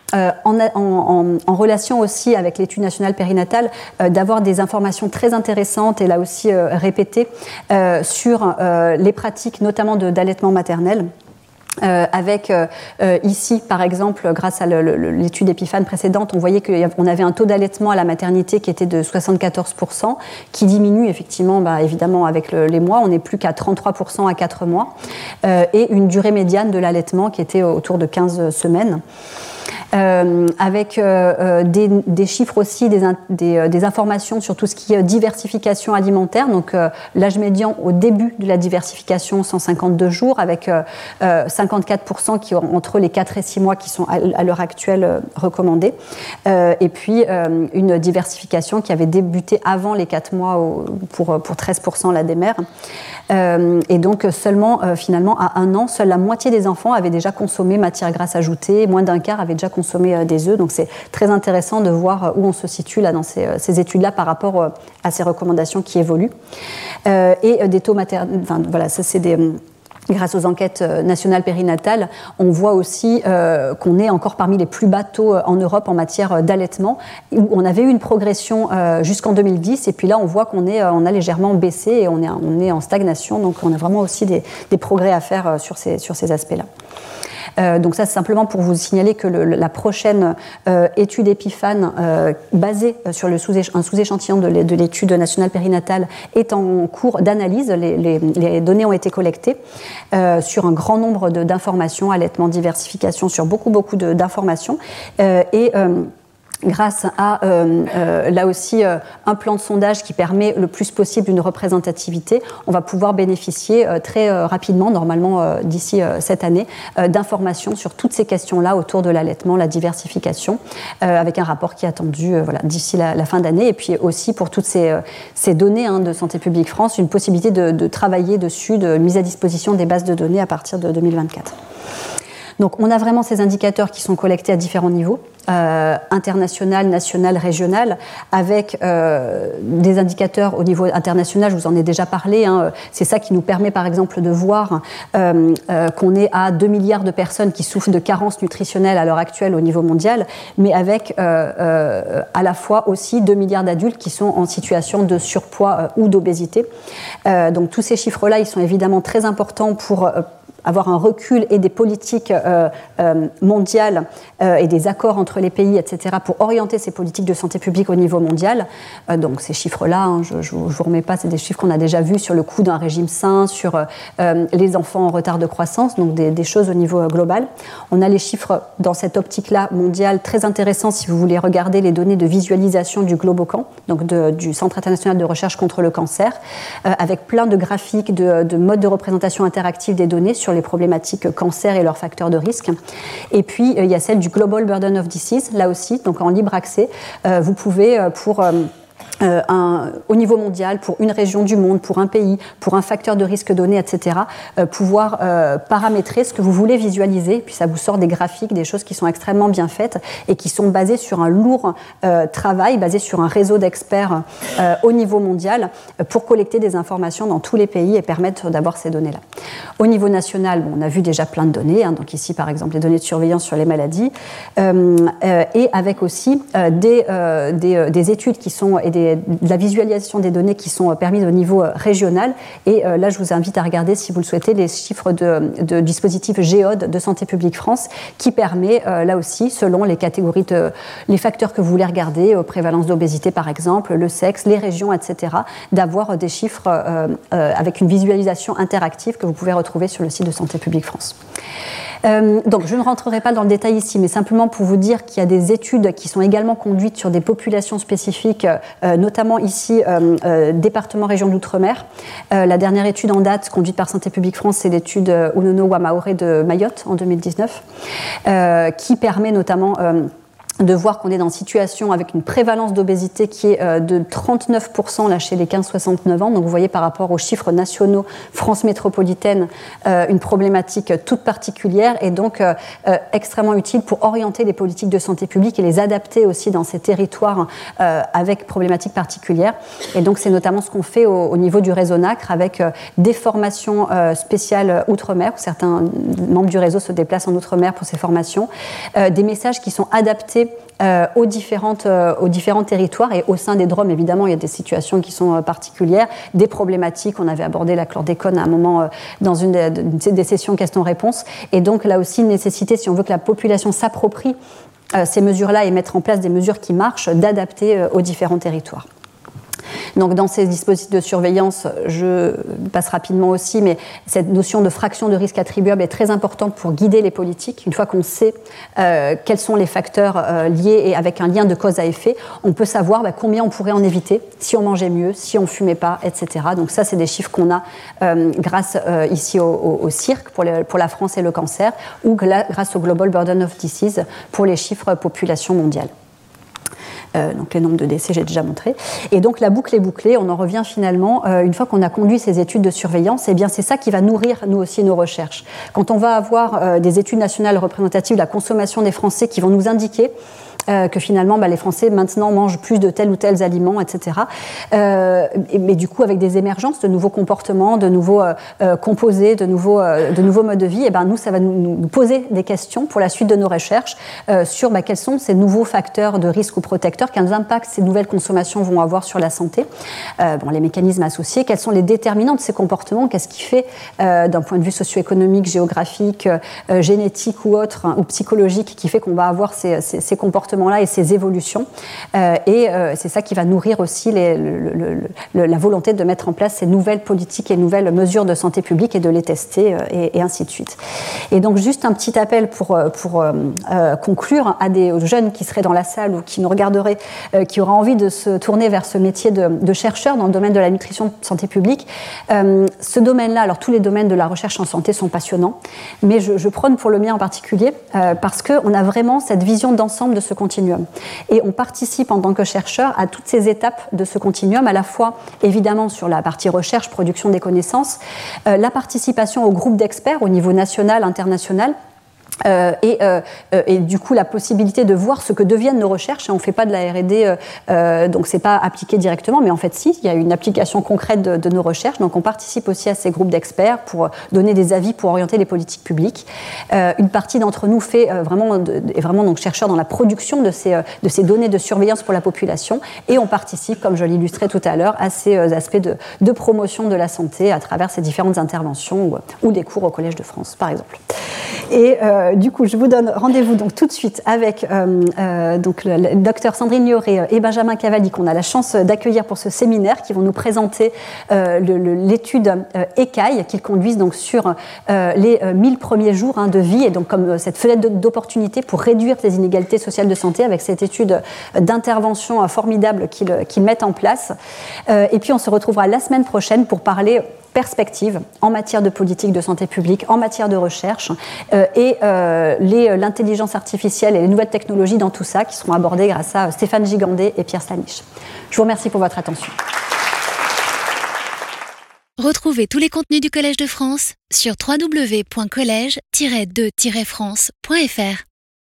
[SPEAKER 2] en relation aussi avec l'étude nationale périnatale, d'avoir des informations très intéressantes et là aussi répétées sur les pratiques, notamment d'allaitement maternel. Avec ici, par exemple, grâce à l'étude EpiFan précédente, on voyait qu'on avait un taux d'allaitement à la maternité qui était de 74%, qui diminue effectivement, évidemment, avec les mois. On n'est plus qu'à 33% à 4 mois, et une durée médiane de l'allaitement qui était autour de 15 semaines. Avec des chiffres aussi, des informations sur tout ce qui est diversification alimentaire. Donc l'âge médian au début de la diversification, 152 jours, avec 54% qui ont entre les 4 et 6 mois qui sont à l'heure actuelle recommandés. Et puis une diversification qui avait débuté avant les 4 mois pour 13% la DMR. Et donc seulement finalement à 1 an, seule la moitié des enfants avaient déjà consommé matière grasse ajoutée, moins d'un quart avaient déjà consommé des œufs. Donc c'est très intéressant de voir où on se situe là dans ces études-là par rapport à ces recommandations qui évoluent. Et des taux maternels, enfin voilà, ça c'est grâce aux enquêtes nationales périnatales, on voit aussi qu'on est encore parmi les plus bas taux en Europe en matière d'allaitement, où on avait eu une progression jusqu'en 2010, et puis là on voit qu'on a légèrement baissé et on est en stagnation, donc on a vraiment aussi des progrès à faire sur ces aspects-là. Donc ça, c'est simplement pour vous signaler que la prochaine étude EpiFan basée sur un sous-échantillon de l'étude nationale périnatale est en cours d'analyse. Les données ont été collectées sur un grand nombre d'informations, allaitement, diversification, sur beaucoup d'informations. grâce à, là aussi, un plan de sondage qui permet le plus possible une représentativité, on va pouvoir bénéficier très rapidement, normalement d'ici cette année, d'informations sur toutes ces questions-là autour de l'allaitement, la diversification, avec un rapport qui est attendu d'ici la fin d'année. Et puis aussi pour toutes ces données de Santé publique France, une possibilité de travailler dessus, de mise à disposition des bases de données à partir de 2024. Donc on a vraiment ces indicateurs qui sont collectés à différents niveaux, international, national, régional, avec des indicateurs au niveau international, je vous en ai déjà parlé, c'est ça qui nous permet par exemple de voir qu'on est à 2 milliards de personnes qui souffrent de carences nutritionnelles à l'heure actuelle au niveau mondial, mais avec à la fois aussi 2 milliards d'adultes qui sont en situation de surpoids ou d'obésité. Donc tous ces chiffres-là, ils sont évidemment très importants pour avoir un recul et des politiques mondiales et des accords entre les pays, etc., pour orienter ces politiques de santé publique au niveau mondial. Donc ces chiffres-là, je ne vous remets pas, c'est des chiffres qu'on a déjà vus sur le coût d'un régime sain, sur les enfants en retard de croissance, donc des choses au niveau global. On a les chiffres dans cette optique-là mondiale très intéressants si vous voulez regarder les données de visualisation du Globocan, donc du Centre international de recherche contre le cancer, avec plein de graphiques, de modes de représentation interactive des données sur les problématiques cancer et leurs facteurs de risque. Et puis, il y a celle du Global Burden of Disease, là aussi, donc en libre accès. Vous pouvez, au niveau mondial, pour une région du monde, pour un pays, pour un facteur de risque donné, etc., pouvoir paramétrer ce que vous voulez visualiser, puis ça vous sort des graphiques, des choses qui sont extrêmement bien faites et qui sont basées sur un lourd travail, basé sur un réseau d'experts au niveau mondial pour collecter des informations dans tous les pays et permettre d'avoir ces données-là. Au niveau national, on a vu déjà plein de données, donc ici par exemple les données de surveillance sur les maladies, et avec aussi des études qui sont et de la visualisation des données qui sont permises au niveau régional. Et là, je vous invite à regarder, si vous le souhaitez, les chiffres de dispositif Géode de Santé publique France, qui permet, là aussi, selon les catégories, les facteurs que vous voulez regarder, prévalence d'obésité par exemple, le sexe, les régions, etc., d'avoir des chiffres avec une visualisation interactive que vous pouvez retrouver sur le site de Santé publique France. Donc je ne rentrerai pas dans le détail ici, mais simplement pour vous dire qu'il y a des études qui sont également conduites sur des populations spécifiques, notamment ici, département région d'Outre-mer. La dernière étude en date conduite par Santé publique France, c'est l'étude Unono Wamaoré de Mayotte en 2019, qui permet notamment de voir qu'on est dans une situation avec une prévalence d'obésité qui est de 39% là, chez les 15-69 ans. Donc vous voyez par rapport aux chiffres nationaux France métropolitaine, une problématique toute particulière et donc extrêmement utile pour orienter les politiques de santé publique et les adapter aussi dans ces territoires avec problématiques particulières. Et donc c'est notamment ce qu'on fait au niveau du réseau NACRE avec des formations spéciales Outre-mer, où certains membres du réseau se déplacent en Outre-mer pour ces formations, des messages qui sont adaptés aux différents territoires et au sein des DROM, évidemment, il y a des situations qui sont particulières, des problématiques. On avait abordé la chlordécone à un moment dans une des sessions questions-réponses. Et donc, là aussi, une nécessité, si on veut que la population s'approprie ces mesures-là et mettre en place des mesures qui marchent, d'adapter aux différents territoires. Donc dans ces dispositifs de surveillance, je passe rapidement aussi, mais cette notion de fraction de risque attribuable est très importante pour guider les politiques. Une fois qu'on sait quels sont les facteurs liés et avec un lien de cause à effet, on peut savoir combien on pourrait en éviter si on mangeait mieux, si on fumait pas, etc. Donc ça, c'est des chiffres qu'on a grâce ici au CIRC pour la France et le cancer, ou grâce au Global Burden of Disease pour les chiffres population mondiale. Donc les nombres de décès, j'ai déjà montré. Et donc la boucle est bouclée, on en revient finalement, une fois qu'on a conduit ces études de surveillance, eh bien c'est ça qui va nourrir nous aussi nos recherches. Quand on va avoir des études nationales représentatives de la consommation des Français qui vont nous indiquer que finalement les Français maintenant mangent plus de tels ou tels aliments, etc. Mais du coup avec des émergences de nouveaux comportements, de nouveaux composés, de nouveaux modes de vie, et nous ça va nous poser des questions pour la suite de nos recherches sur quels sont ces nouveaux facteurs de risque ou protecteurs, quels impacts ces nouvelles consommations vont avoir sur la santé, les mécanismes associés, quels sont les déterminants de ces comportements, qu'est-ce qui fait d'un point de vue socio-économique, géographique, génétique ou autre, ou psychologique, qui fait qu'on va avoir ces comportements comportements-là et ces évolutions. C'est ça qui va nourrir aussi la volonté de mettre en place ces nouvelles politiques et nouvelles mesures de santé publique et de les tester et ainsi de suite. Et donc juste un petit appel pour conclure à des jeunes qui seraient dans la salle ou qui nous regarderaient, qui auraient envie de se tourner vers ce métier de chercheur dans le domaine de la nutrition de santé publique. Ce domaine-là, alors tous les domaines de la recherche en santé sont passionnants, mais je prône pour le mien en particulier parce qu'on a vraiment cette vision d'ensemble de ce continuum. Et on participe en tant que chercheur à toutes ces étapes de ce continuum, à la fois évidemment sur la partie recherche, production des connaissances, la participation au groupe d'experts au niveau national, international, et du coup la possibilité de voir ce que deviennent nos recherches. On ne fait pas de la R&D, donc c'est pas appliqué directement, mais en fait si, il y a une application concrète de nos recherches, donc on participe aussi à ces groupes d'experts pour donner des avis pour orienter les politiques publiques. Une partie d'entre nous est vraiment donc chercheur dans la production de ces données de surveillance pour la population, et on participe, comme je l'illustrais tout à l'heure, à ces aspects de promotion de la santé à travers ces différentes interventions ou des cours au Collège de France, par exemple. Et du coup, je vous donne rendez-vous donc tout de suite avec donc le docteur Sandrine Lioré et Benjamin Cavalli, qu'on a la chance d'accueillir pour ce séminaire, qui vont nous présenter l'étude ECAI qu'ils conduisent donc sur les 1000 premiers jours de vie, et donc comme cette fenêtre d'opportunité pour réduire les inégalités sociales de santé, avec cette étude d'intervention formidable qu'ils mettent en place. Et puis on se retrouvera la semaine prochaine pour parler perspectives en matière de politique de santé publique, en matière de recherche, et l'intelligence artificielle et les nouvelles technologies dans tout ça, qui seront abordées grâce à Stéphane Gigandet et Pierre Stanisch. Je vous remercie pour votre attention.
[SPEAKER 1] Retrouvez tous les contenus du Collège de France sur www.collège-2-france.fr.